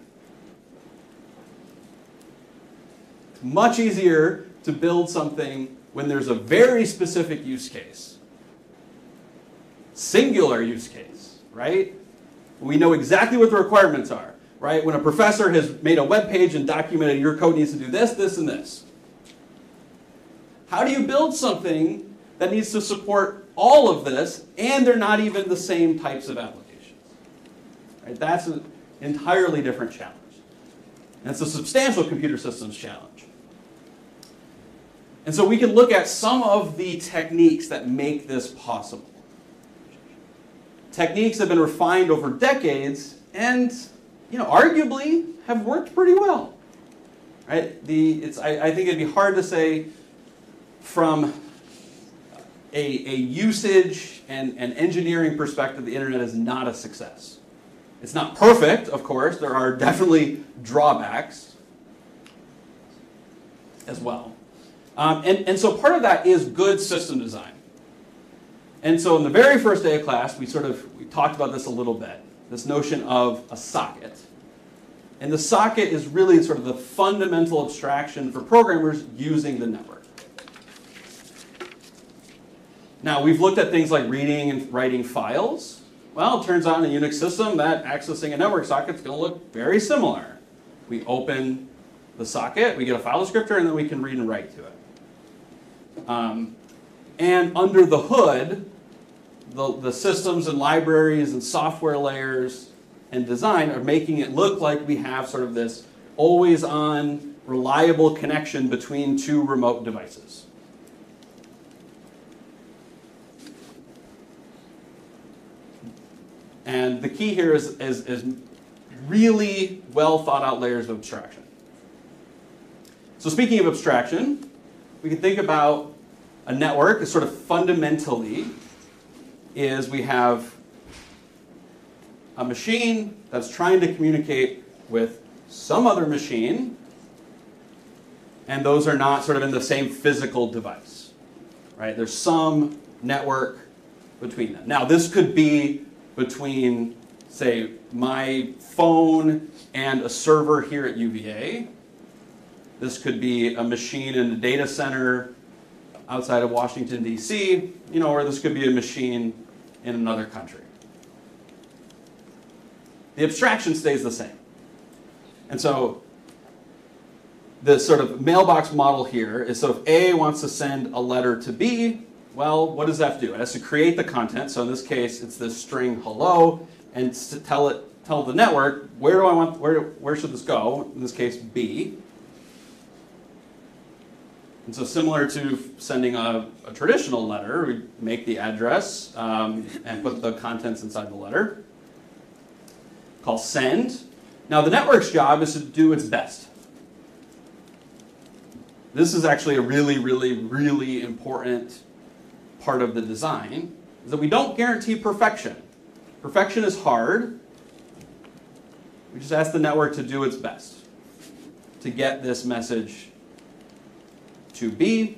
It's much easier to build something when there's a very specific use case. Singular use case, right? We know exactly what the requirements are, right? When a professor has made a web page and documented your code needs to do this, this, and this. How do you build something that needs to support all of this and they're not even the same types of applications? Right? That's an entirely different challenge. And it's a substantial computer systems challenge. And so we can look at some of the techniques that make this possible. Techniques have been refined over decades and, arguably have worked pretty well. Right? I think it'd be hard to say from a usage and engineering perspective, the internet is not a success. It's not perfect, of course. There are definitely drawbacks as well. And so part of that is good system design. And so in the very first day of class, we talked about this a little bit, this notion of a socket. And the socket is really sort of the fundamental abstraction for programmers using the network. Now, we've looked at things like reading and writing files. Well, it turns out in a Unix system that accessing a network socket is going to look very similar. We open the socket, we get a file descriptor, and then we can read and write to it. And under the hood, the systems and libraries and software layers and design are making it look like we have sort of this always-on, reliable connection between two remote devices. And the key here is really well thought out layers of abstraction. So speaking of abstraction, we can think about a network as sort of fundamentally is we have a machine that's trying to communicate with some other machine, and those are not sort of in the same physical device, right? There's some network between them. Now, this could be between, say, my phone and a server here at UVA. This could be a machine in a data center outside of Washington, D.C., or this could be a machine in another country. The abstraction stays the same. And so the sort of mailbox model here is, so if A wants to send a letter to B, well, what does that have to do? It has to create the content. So in this case, it's this string hello, and to tell the network, where should this go? In this case, B. And so similar to sending a traditional letter, we make the address and put the contents inside the letter. Call send. Now the network's job is to do its best. This is actually a really, really, really important part of the design, is that we don't guarantee perfection. Perfection is hard. We just ask the network to do its best to get this message to B.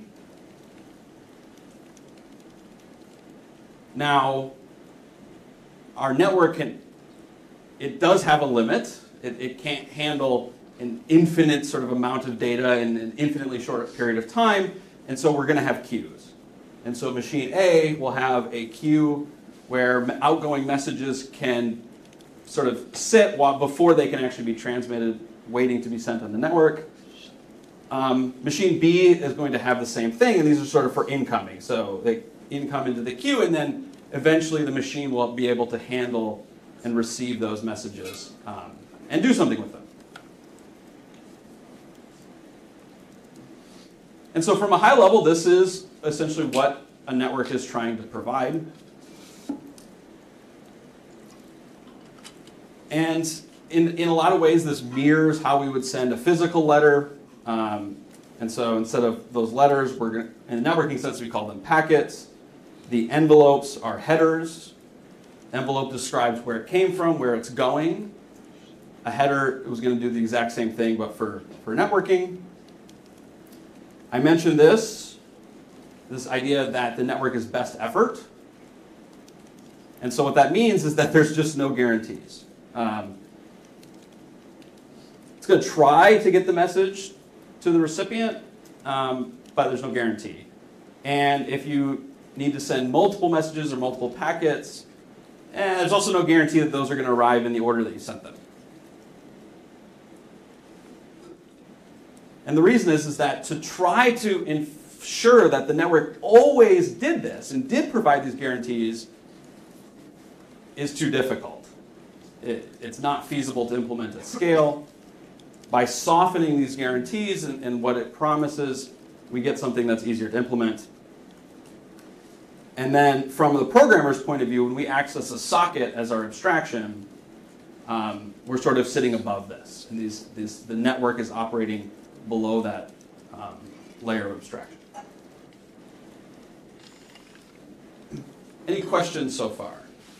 Now, our network it does have a limit. It can't handle an infinite sort of amount of data in an infinitely short period of time, and so we're going to have queues. And so machine A will have a queue where outgoing messages can sort of sit before they can actually be transmitted, waiting to be sent on the network. Machine B is going to have the same thing, and these are sort of for incoming. So they income into the queue, and then eventually the machine will be able to handle and receive those messages and do something with them. And so from a high level, this is essentially what a network is trying to provide. And in a lot of ways, this mirrors how we would send a physical letter. And so instead of those letters, in the networking sense, we call them packets. The envelopes are headers. Envelope describes where it came from, where it's going. A header was going to do the exact same thing, but for networking. I mentioned this idea that the network is best effort. And so what that means is that there's just no guarantees. It's going to try to get the message to the recipient, but there's no guarantee. And if you need to send multiple messages or multiple packets, there's also no guarantee that those are going to arrive in the order that you sent them. And the reason is that to try to ensure that the network always did this and did provide these guarantees is too difficult. It's not feasible to implement at scale. By softening these guarantees and what it promises, we get something that's easier to implement. And then from the programmer's point of view, when we access a socket as our abstraction, we're sort of sitting above this. And the network is operating below that layer of abstraction. Any questions so far?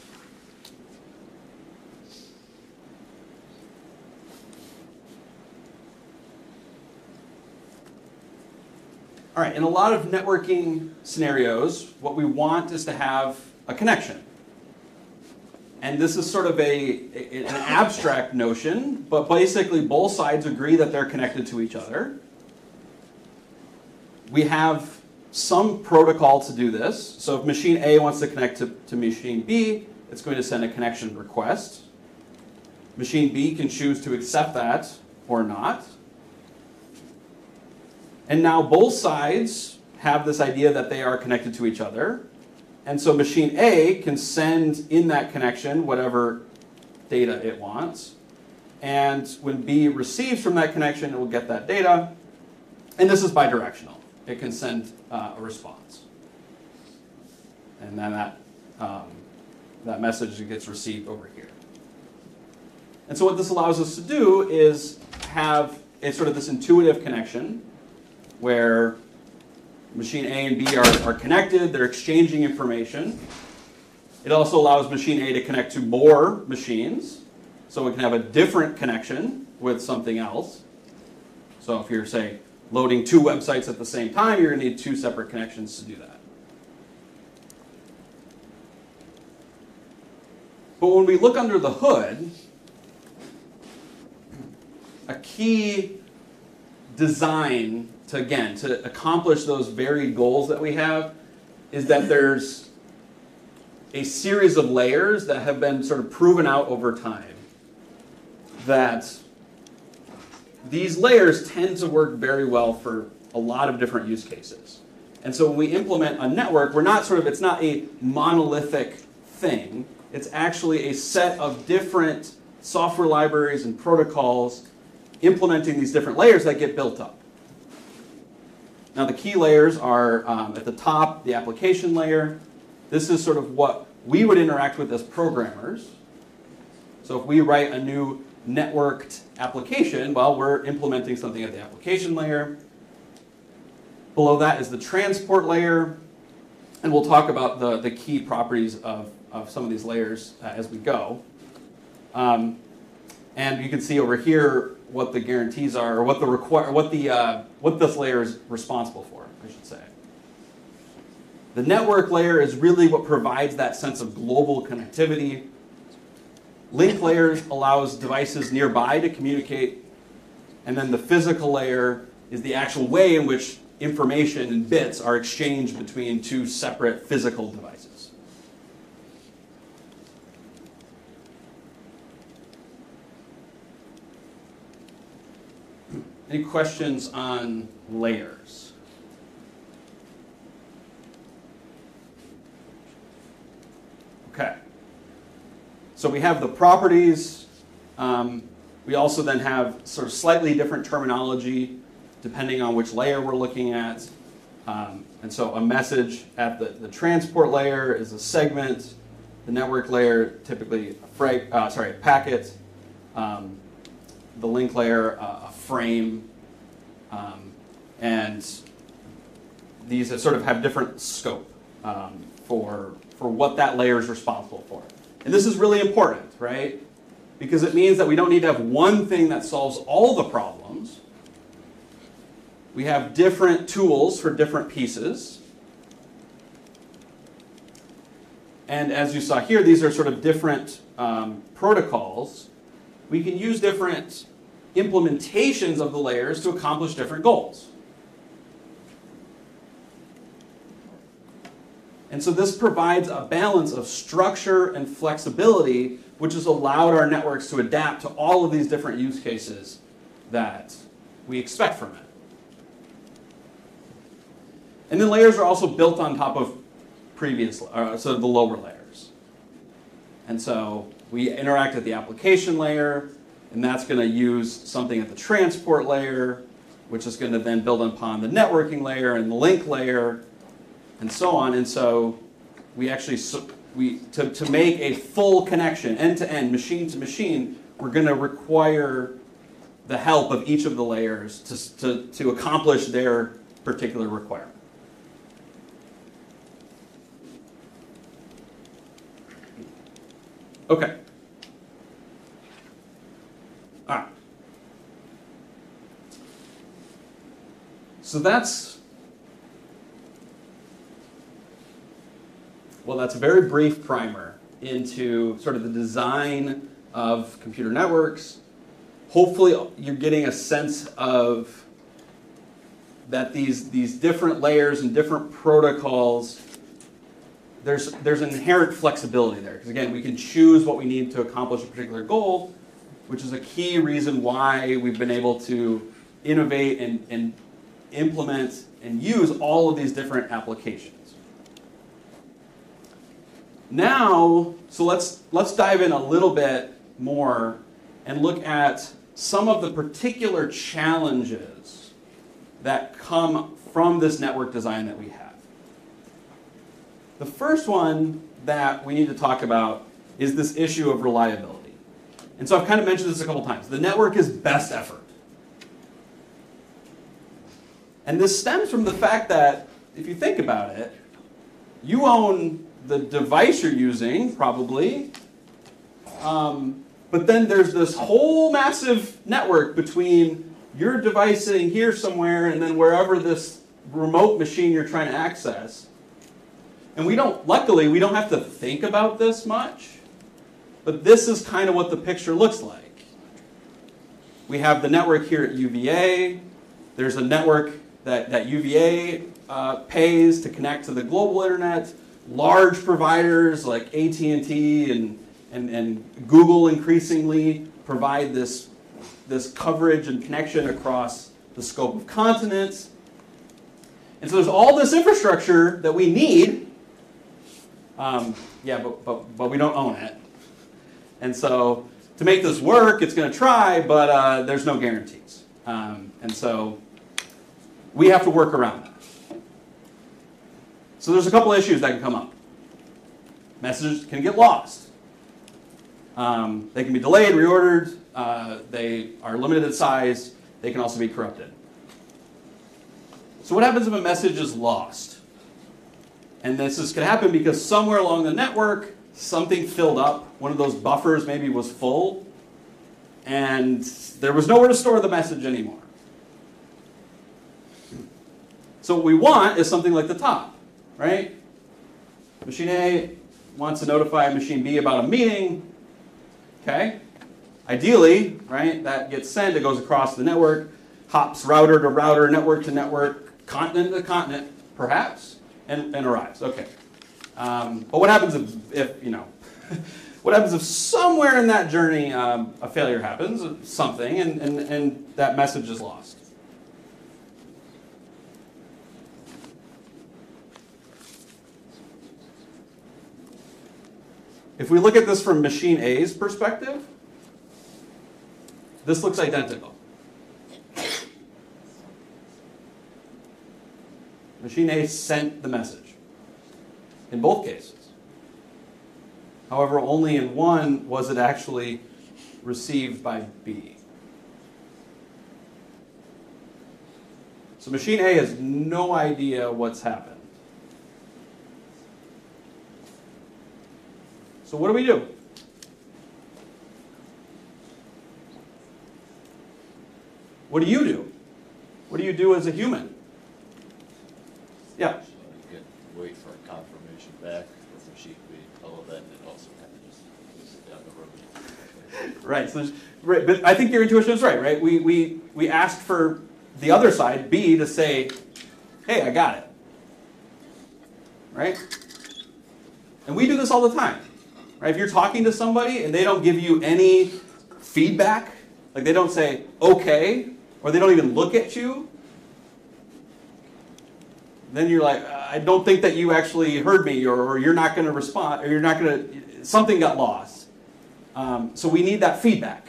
All right, in a lot of networking scenarios, what we want is to have a connection. And this is sort of an abstract notion, but basically both sides agree that they're connected to each other. We have some protocol to do this. So if machine A wants to connect to machine B, it's going to send a connection request. Machine B can choose to accept that or not. And now both sides have this idea that they are connected to each other. And so machine A can send in that connection whatever data it wants. And when B receives from that connection, it will get that data. And this is bidirectional. It can send a response. And then that message gets received over here. And so what this allows us to do is have a sort of this intuitive connection where machine A and B are connected, they're exchanging information. It also allows machine A to connect to more machines, so it can have a different connection with something else. So if you're, say, loading 2 websites at the same time, you're going to need 2 separate connections to do that. But when we look under the hood, a key design to accomplish those varied goals that we have is that there's a series of layers that have been sort of proven out over time. That these layers tend to work very well for a lot of different use cases. And so when we implement a network, it's not a monolithic thing. It's actually a set of different software libraries and protocols implementing these different layers that get built up. Now the key layers are at the top, the application layer. This is sort of what we would interact with as programmers. So if we write a new networked application, well, we're implementing something at the application layer. Below that is the transport layer. And we'll talk about the key properties of some of these layers as we go. And you can see over here what the guarantees are, or what this layer is responsible for, I should say. The network layer is really what provides that sense of global connectivity. Link layers allows devices nearby to communicate, and then the physical layer is the actual way in which information and bits are exchanged between 2 separate physical devices. Any questions on layers? Okay. So we have the properties. We also then have sort of slightly different terminology depending on which layer we're looking at. And so a message at the transport layer is a segment. The network layer, typically a packet. The link layer, a frame. And these sort of have different scope for what that layer is responsible for. And this is really important, right? Because it means that we don't need to have one thing that solves all the problems. We have different tools for different pieces. And as you saw here, these are sort of different protocols. We can use different implementations of the layers to accomplish different goals. And so this provides a balance of structure and flexibility, which has allowed our networks to adapt to all of these different use cases that we expect from it. And then layers are also built on top of so the lower layers. And so we interact at the application layer, and that's going to use something at the transport layer, which is going to then build upon the networking layer and the link layer, and so on. And so we actually, to make a full connection, end-to-end, machine-to-machine, we're going to require the help of each of the layers to accomplish their particular requirement. Okay. All right. So that's a very brief primer into sort of the design of computer networks. Hopefully you're getting a sense of that these different layers and different protocols, there's inherent flexibility there. Because again, we can choose what we need to accomplish a particular goal, which is a key reason why we've been able to innovate and implement and use all of these different applications. Now, so let's dive in a little bit more and look at some of the particular challenges that come from this network design that we have. The first one that we need to talk about is this issue of reliability. And so I've kind of mentioned this a couple times. The network is best effort. And this stems from the fact that, if you think about it, you own the device you're using, probably, but then there's this whole massive network between your device sitting here somewhere and then wherever this remote machine you're trying to access. And luckily, we don't have to think about this much, but this is kind of what the picture looks like. We have the network here at UVA. There's a network that UVA pays to connect to the global internet. Large providers like AT&T and Google increasingly provide this coverage and connection across the scope of continents. And so there's all this infrastructure that we need, but we don't own it. And so to make this work, it's going to try, but there's no guarantees. And so we have to work around that. So there's a couple issues that can come up. Messages can get lost. They can be delayed, reordered. They are limited in size. They can also be corrupted. So what happens if a message is lost? And this is going to happen because somewhere along the network, something filled up. One of those buffers maybe was full, and there was nowhere to store the message anymore. So what we want is something like the top, right? Machine A wants to notify machine B about a meeting. Okay? Ideally, right, that gets sent, it goes across the network, hops router to router, network to network, continent to continent, perhaps, and arrives. Okay. But what happens if what happens if somewhere in that journey a failure happens, something, and that message is lost? If we look at this from machine A's perspective, this looks identical. Machine A sent the message in both cases. However, only in one was it actually received by B. So machine A has no idea what's happened. So what do? What do you do? What do you do as a human? Yeah. So you can wait for a confirmation back from machine B. All of that, and it also kind of just moves it down the road. Right. So right, but I think your intuition is right. We asked for the other side, B, to say, "Hey, I got it." Right. And we do this all the time. Right? If you're talking to somebody and they don't give you any feedback, like they don't say, okay, or they don't even look at you, then you're like, I don't think that you actually heard me, or you're not going to respond, or you're not going to, something got lost. So we need that feedback.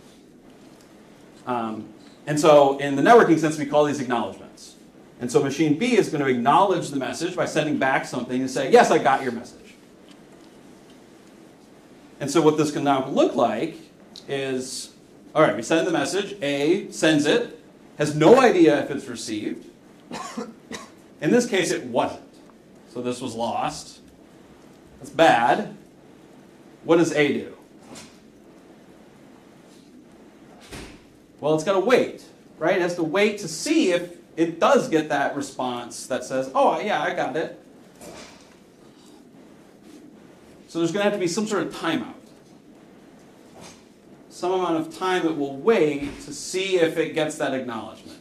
And so in the networking sense, we call these acknowledgments. And so machine B is going to acknowledge the message by sending back something and say, yes, I got your message. And so what this can now look like is, all right, we send the message, A sends it, has no idea if it's received. In this case, it wasn't. So this was lost. That's bad. What does A do? Well, it's got to wait, right? It has to wait to see if it does get that response that says, oh, yeah, I got it. So there's going to have to be some sort of timeout. Some amount of time it will wait to see if it gets that acknowledgement.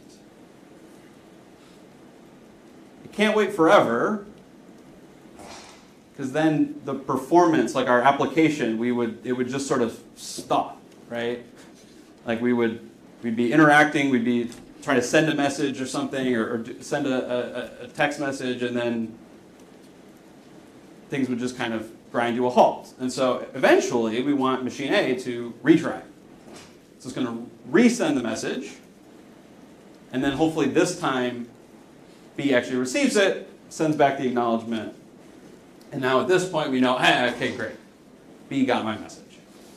It can't wait forever, because then the performance, like our application, it would just sort of stop, right? Like we'd be interacting, we'd be trying to send a message or something, or send a text message, and then things would just kind of grind to a halt. And so eventually we want machine A to retry. So it's going to resend the message, and then hopefully this time B actually receives it, sends back the acknowledgement, and now at this point we know, hey, okay, great. B got my message.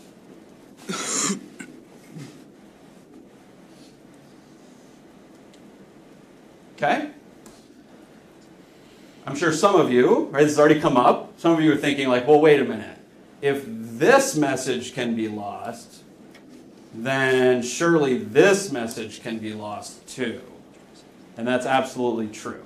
Okay? I'm sure some of you, right, this has already come up, some of you are thinking like, well, wait a minute. If this message can be lost, then surely this message can be lost too. And that's absolutely true.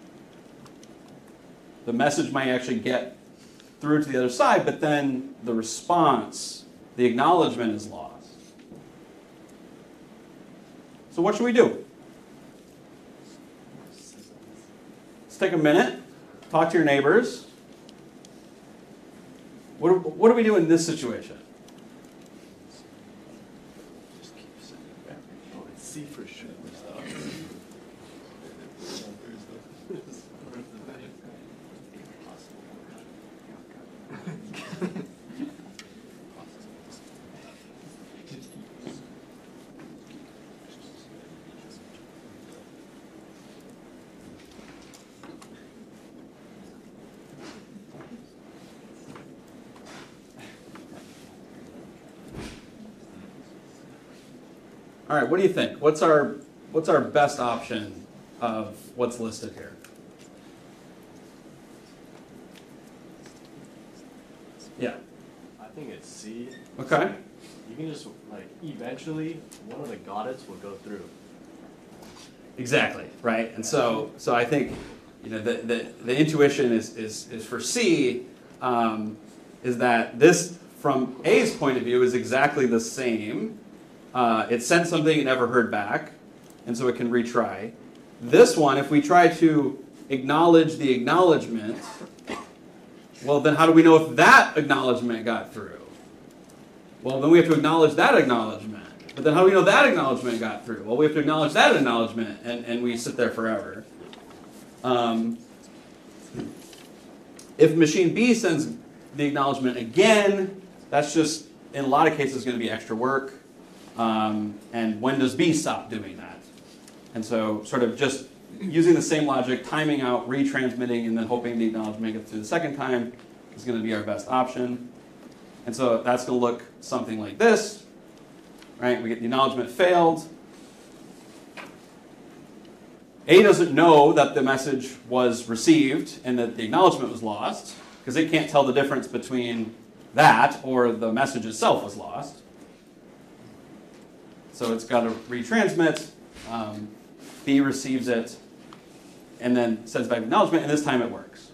The message might actually get through to the other side, but then the response, the acknowledgement is lost. So what should we do? Let's take a minute, talk to your neighbors. What do we do in this situation? Just keep sending it back. Oh, it's C for sure. All right, what do you think? What's our best option of what's listed here? Yeah. I think it's C. Okay. You can just, like, eventually, one of the goddess will go through. Exactly, right? And so I think, you know, the intuition is for C, is that this, from A's point of view, is exactly the same. It sent something it never heard back, and so it can retry. This one, if we try to acknowledge the acknowledgement, well, then how do we know if that acknowledgement got through? Well, then we have to acknowledge that acknowledgement. But then how do we know that acknowledgement got through? Well, we have to acknowledge that acknowledgement, and we sit there forever. If machine B sends the acknowledgement again, that's just, in a lot of cases, going to be extra work. And when does B stop doing that? And so sort of just using the same logic, timing out, retransmitting, and then hoping the acknowledgement gets through the second time is going to be our best option. And so that's going to look something like this. Right? We get the acknowledgement failed. A doesn't know that the message was received and that the acknowledgement was lost, because it can't tell the difference between that or the message itself was lost. So it's got to retransmit. B receives it and then sends back acknowledgement, and this time it works.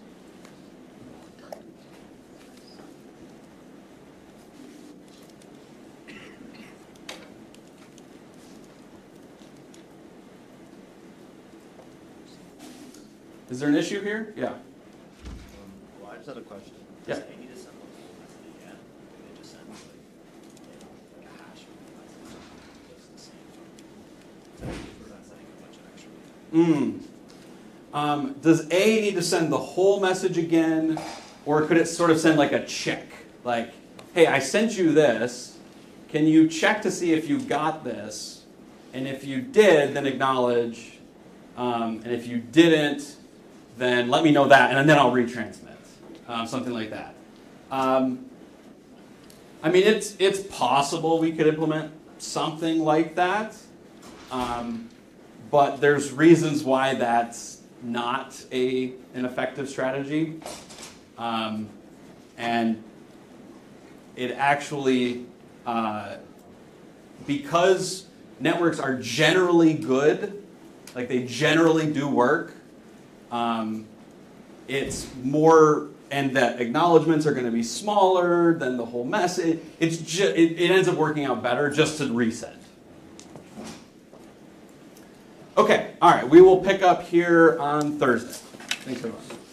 Is there an issue here? Yeah. Well, I just had a question. Yeah. Does A need to send the whole message again? Or they just send, like a hash of the message that's the same? Or that's like a bunch of extra? Does A need to send the whole message again, or could it sort of send like a check? Like, hey, I sent you this. Can you check to see if you got this? And if you did, then acknowledge. And if you didn't, then let me know that, and then I'll retransmit. Something like that. I mean, it's possible we could implement something like that. But there's reasons why that's not an effective strategy. And it actually, because networks are generally good, like they generally do work, it's more and that acknowledgments are going to be smaller than the whole mess. It ends up working out better just to reset. Okay, all right, we will pick up here on Thursday. Thanks very much.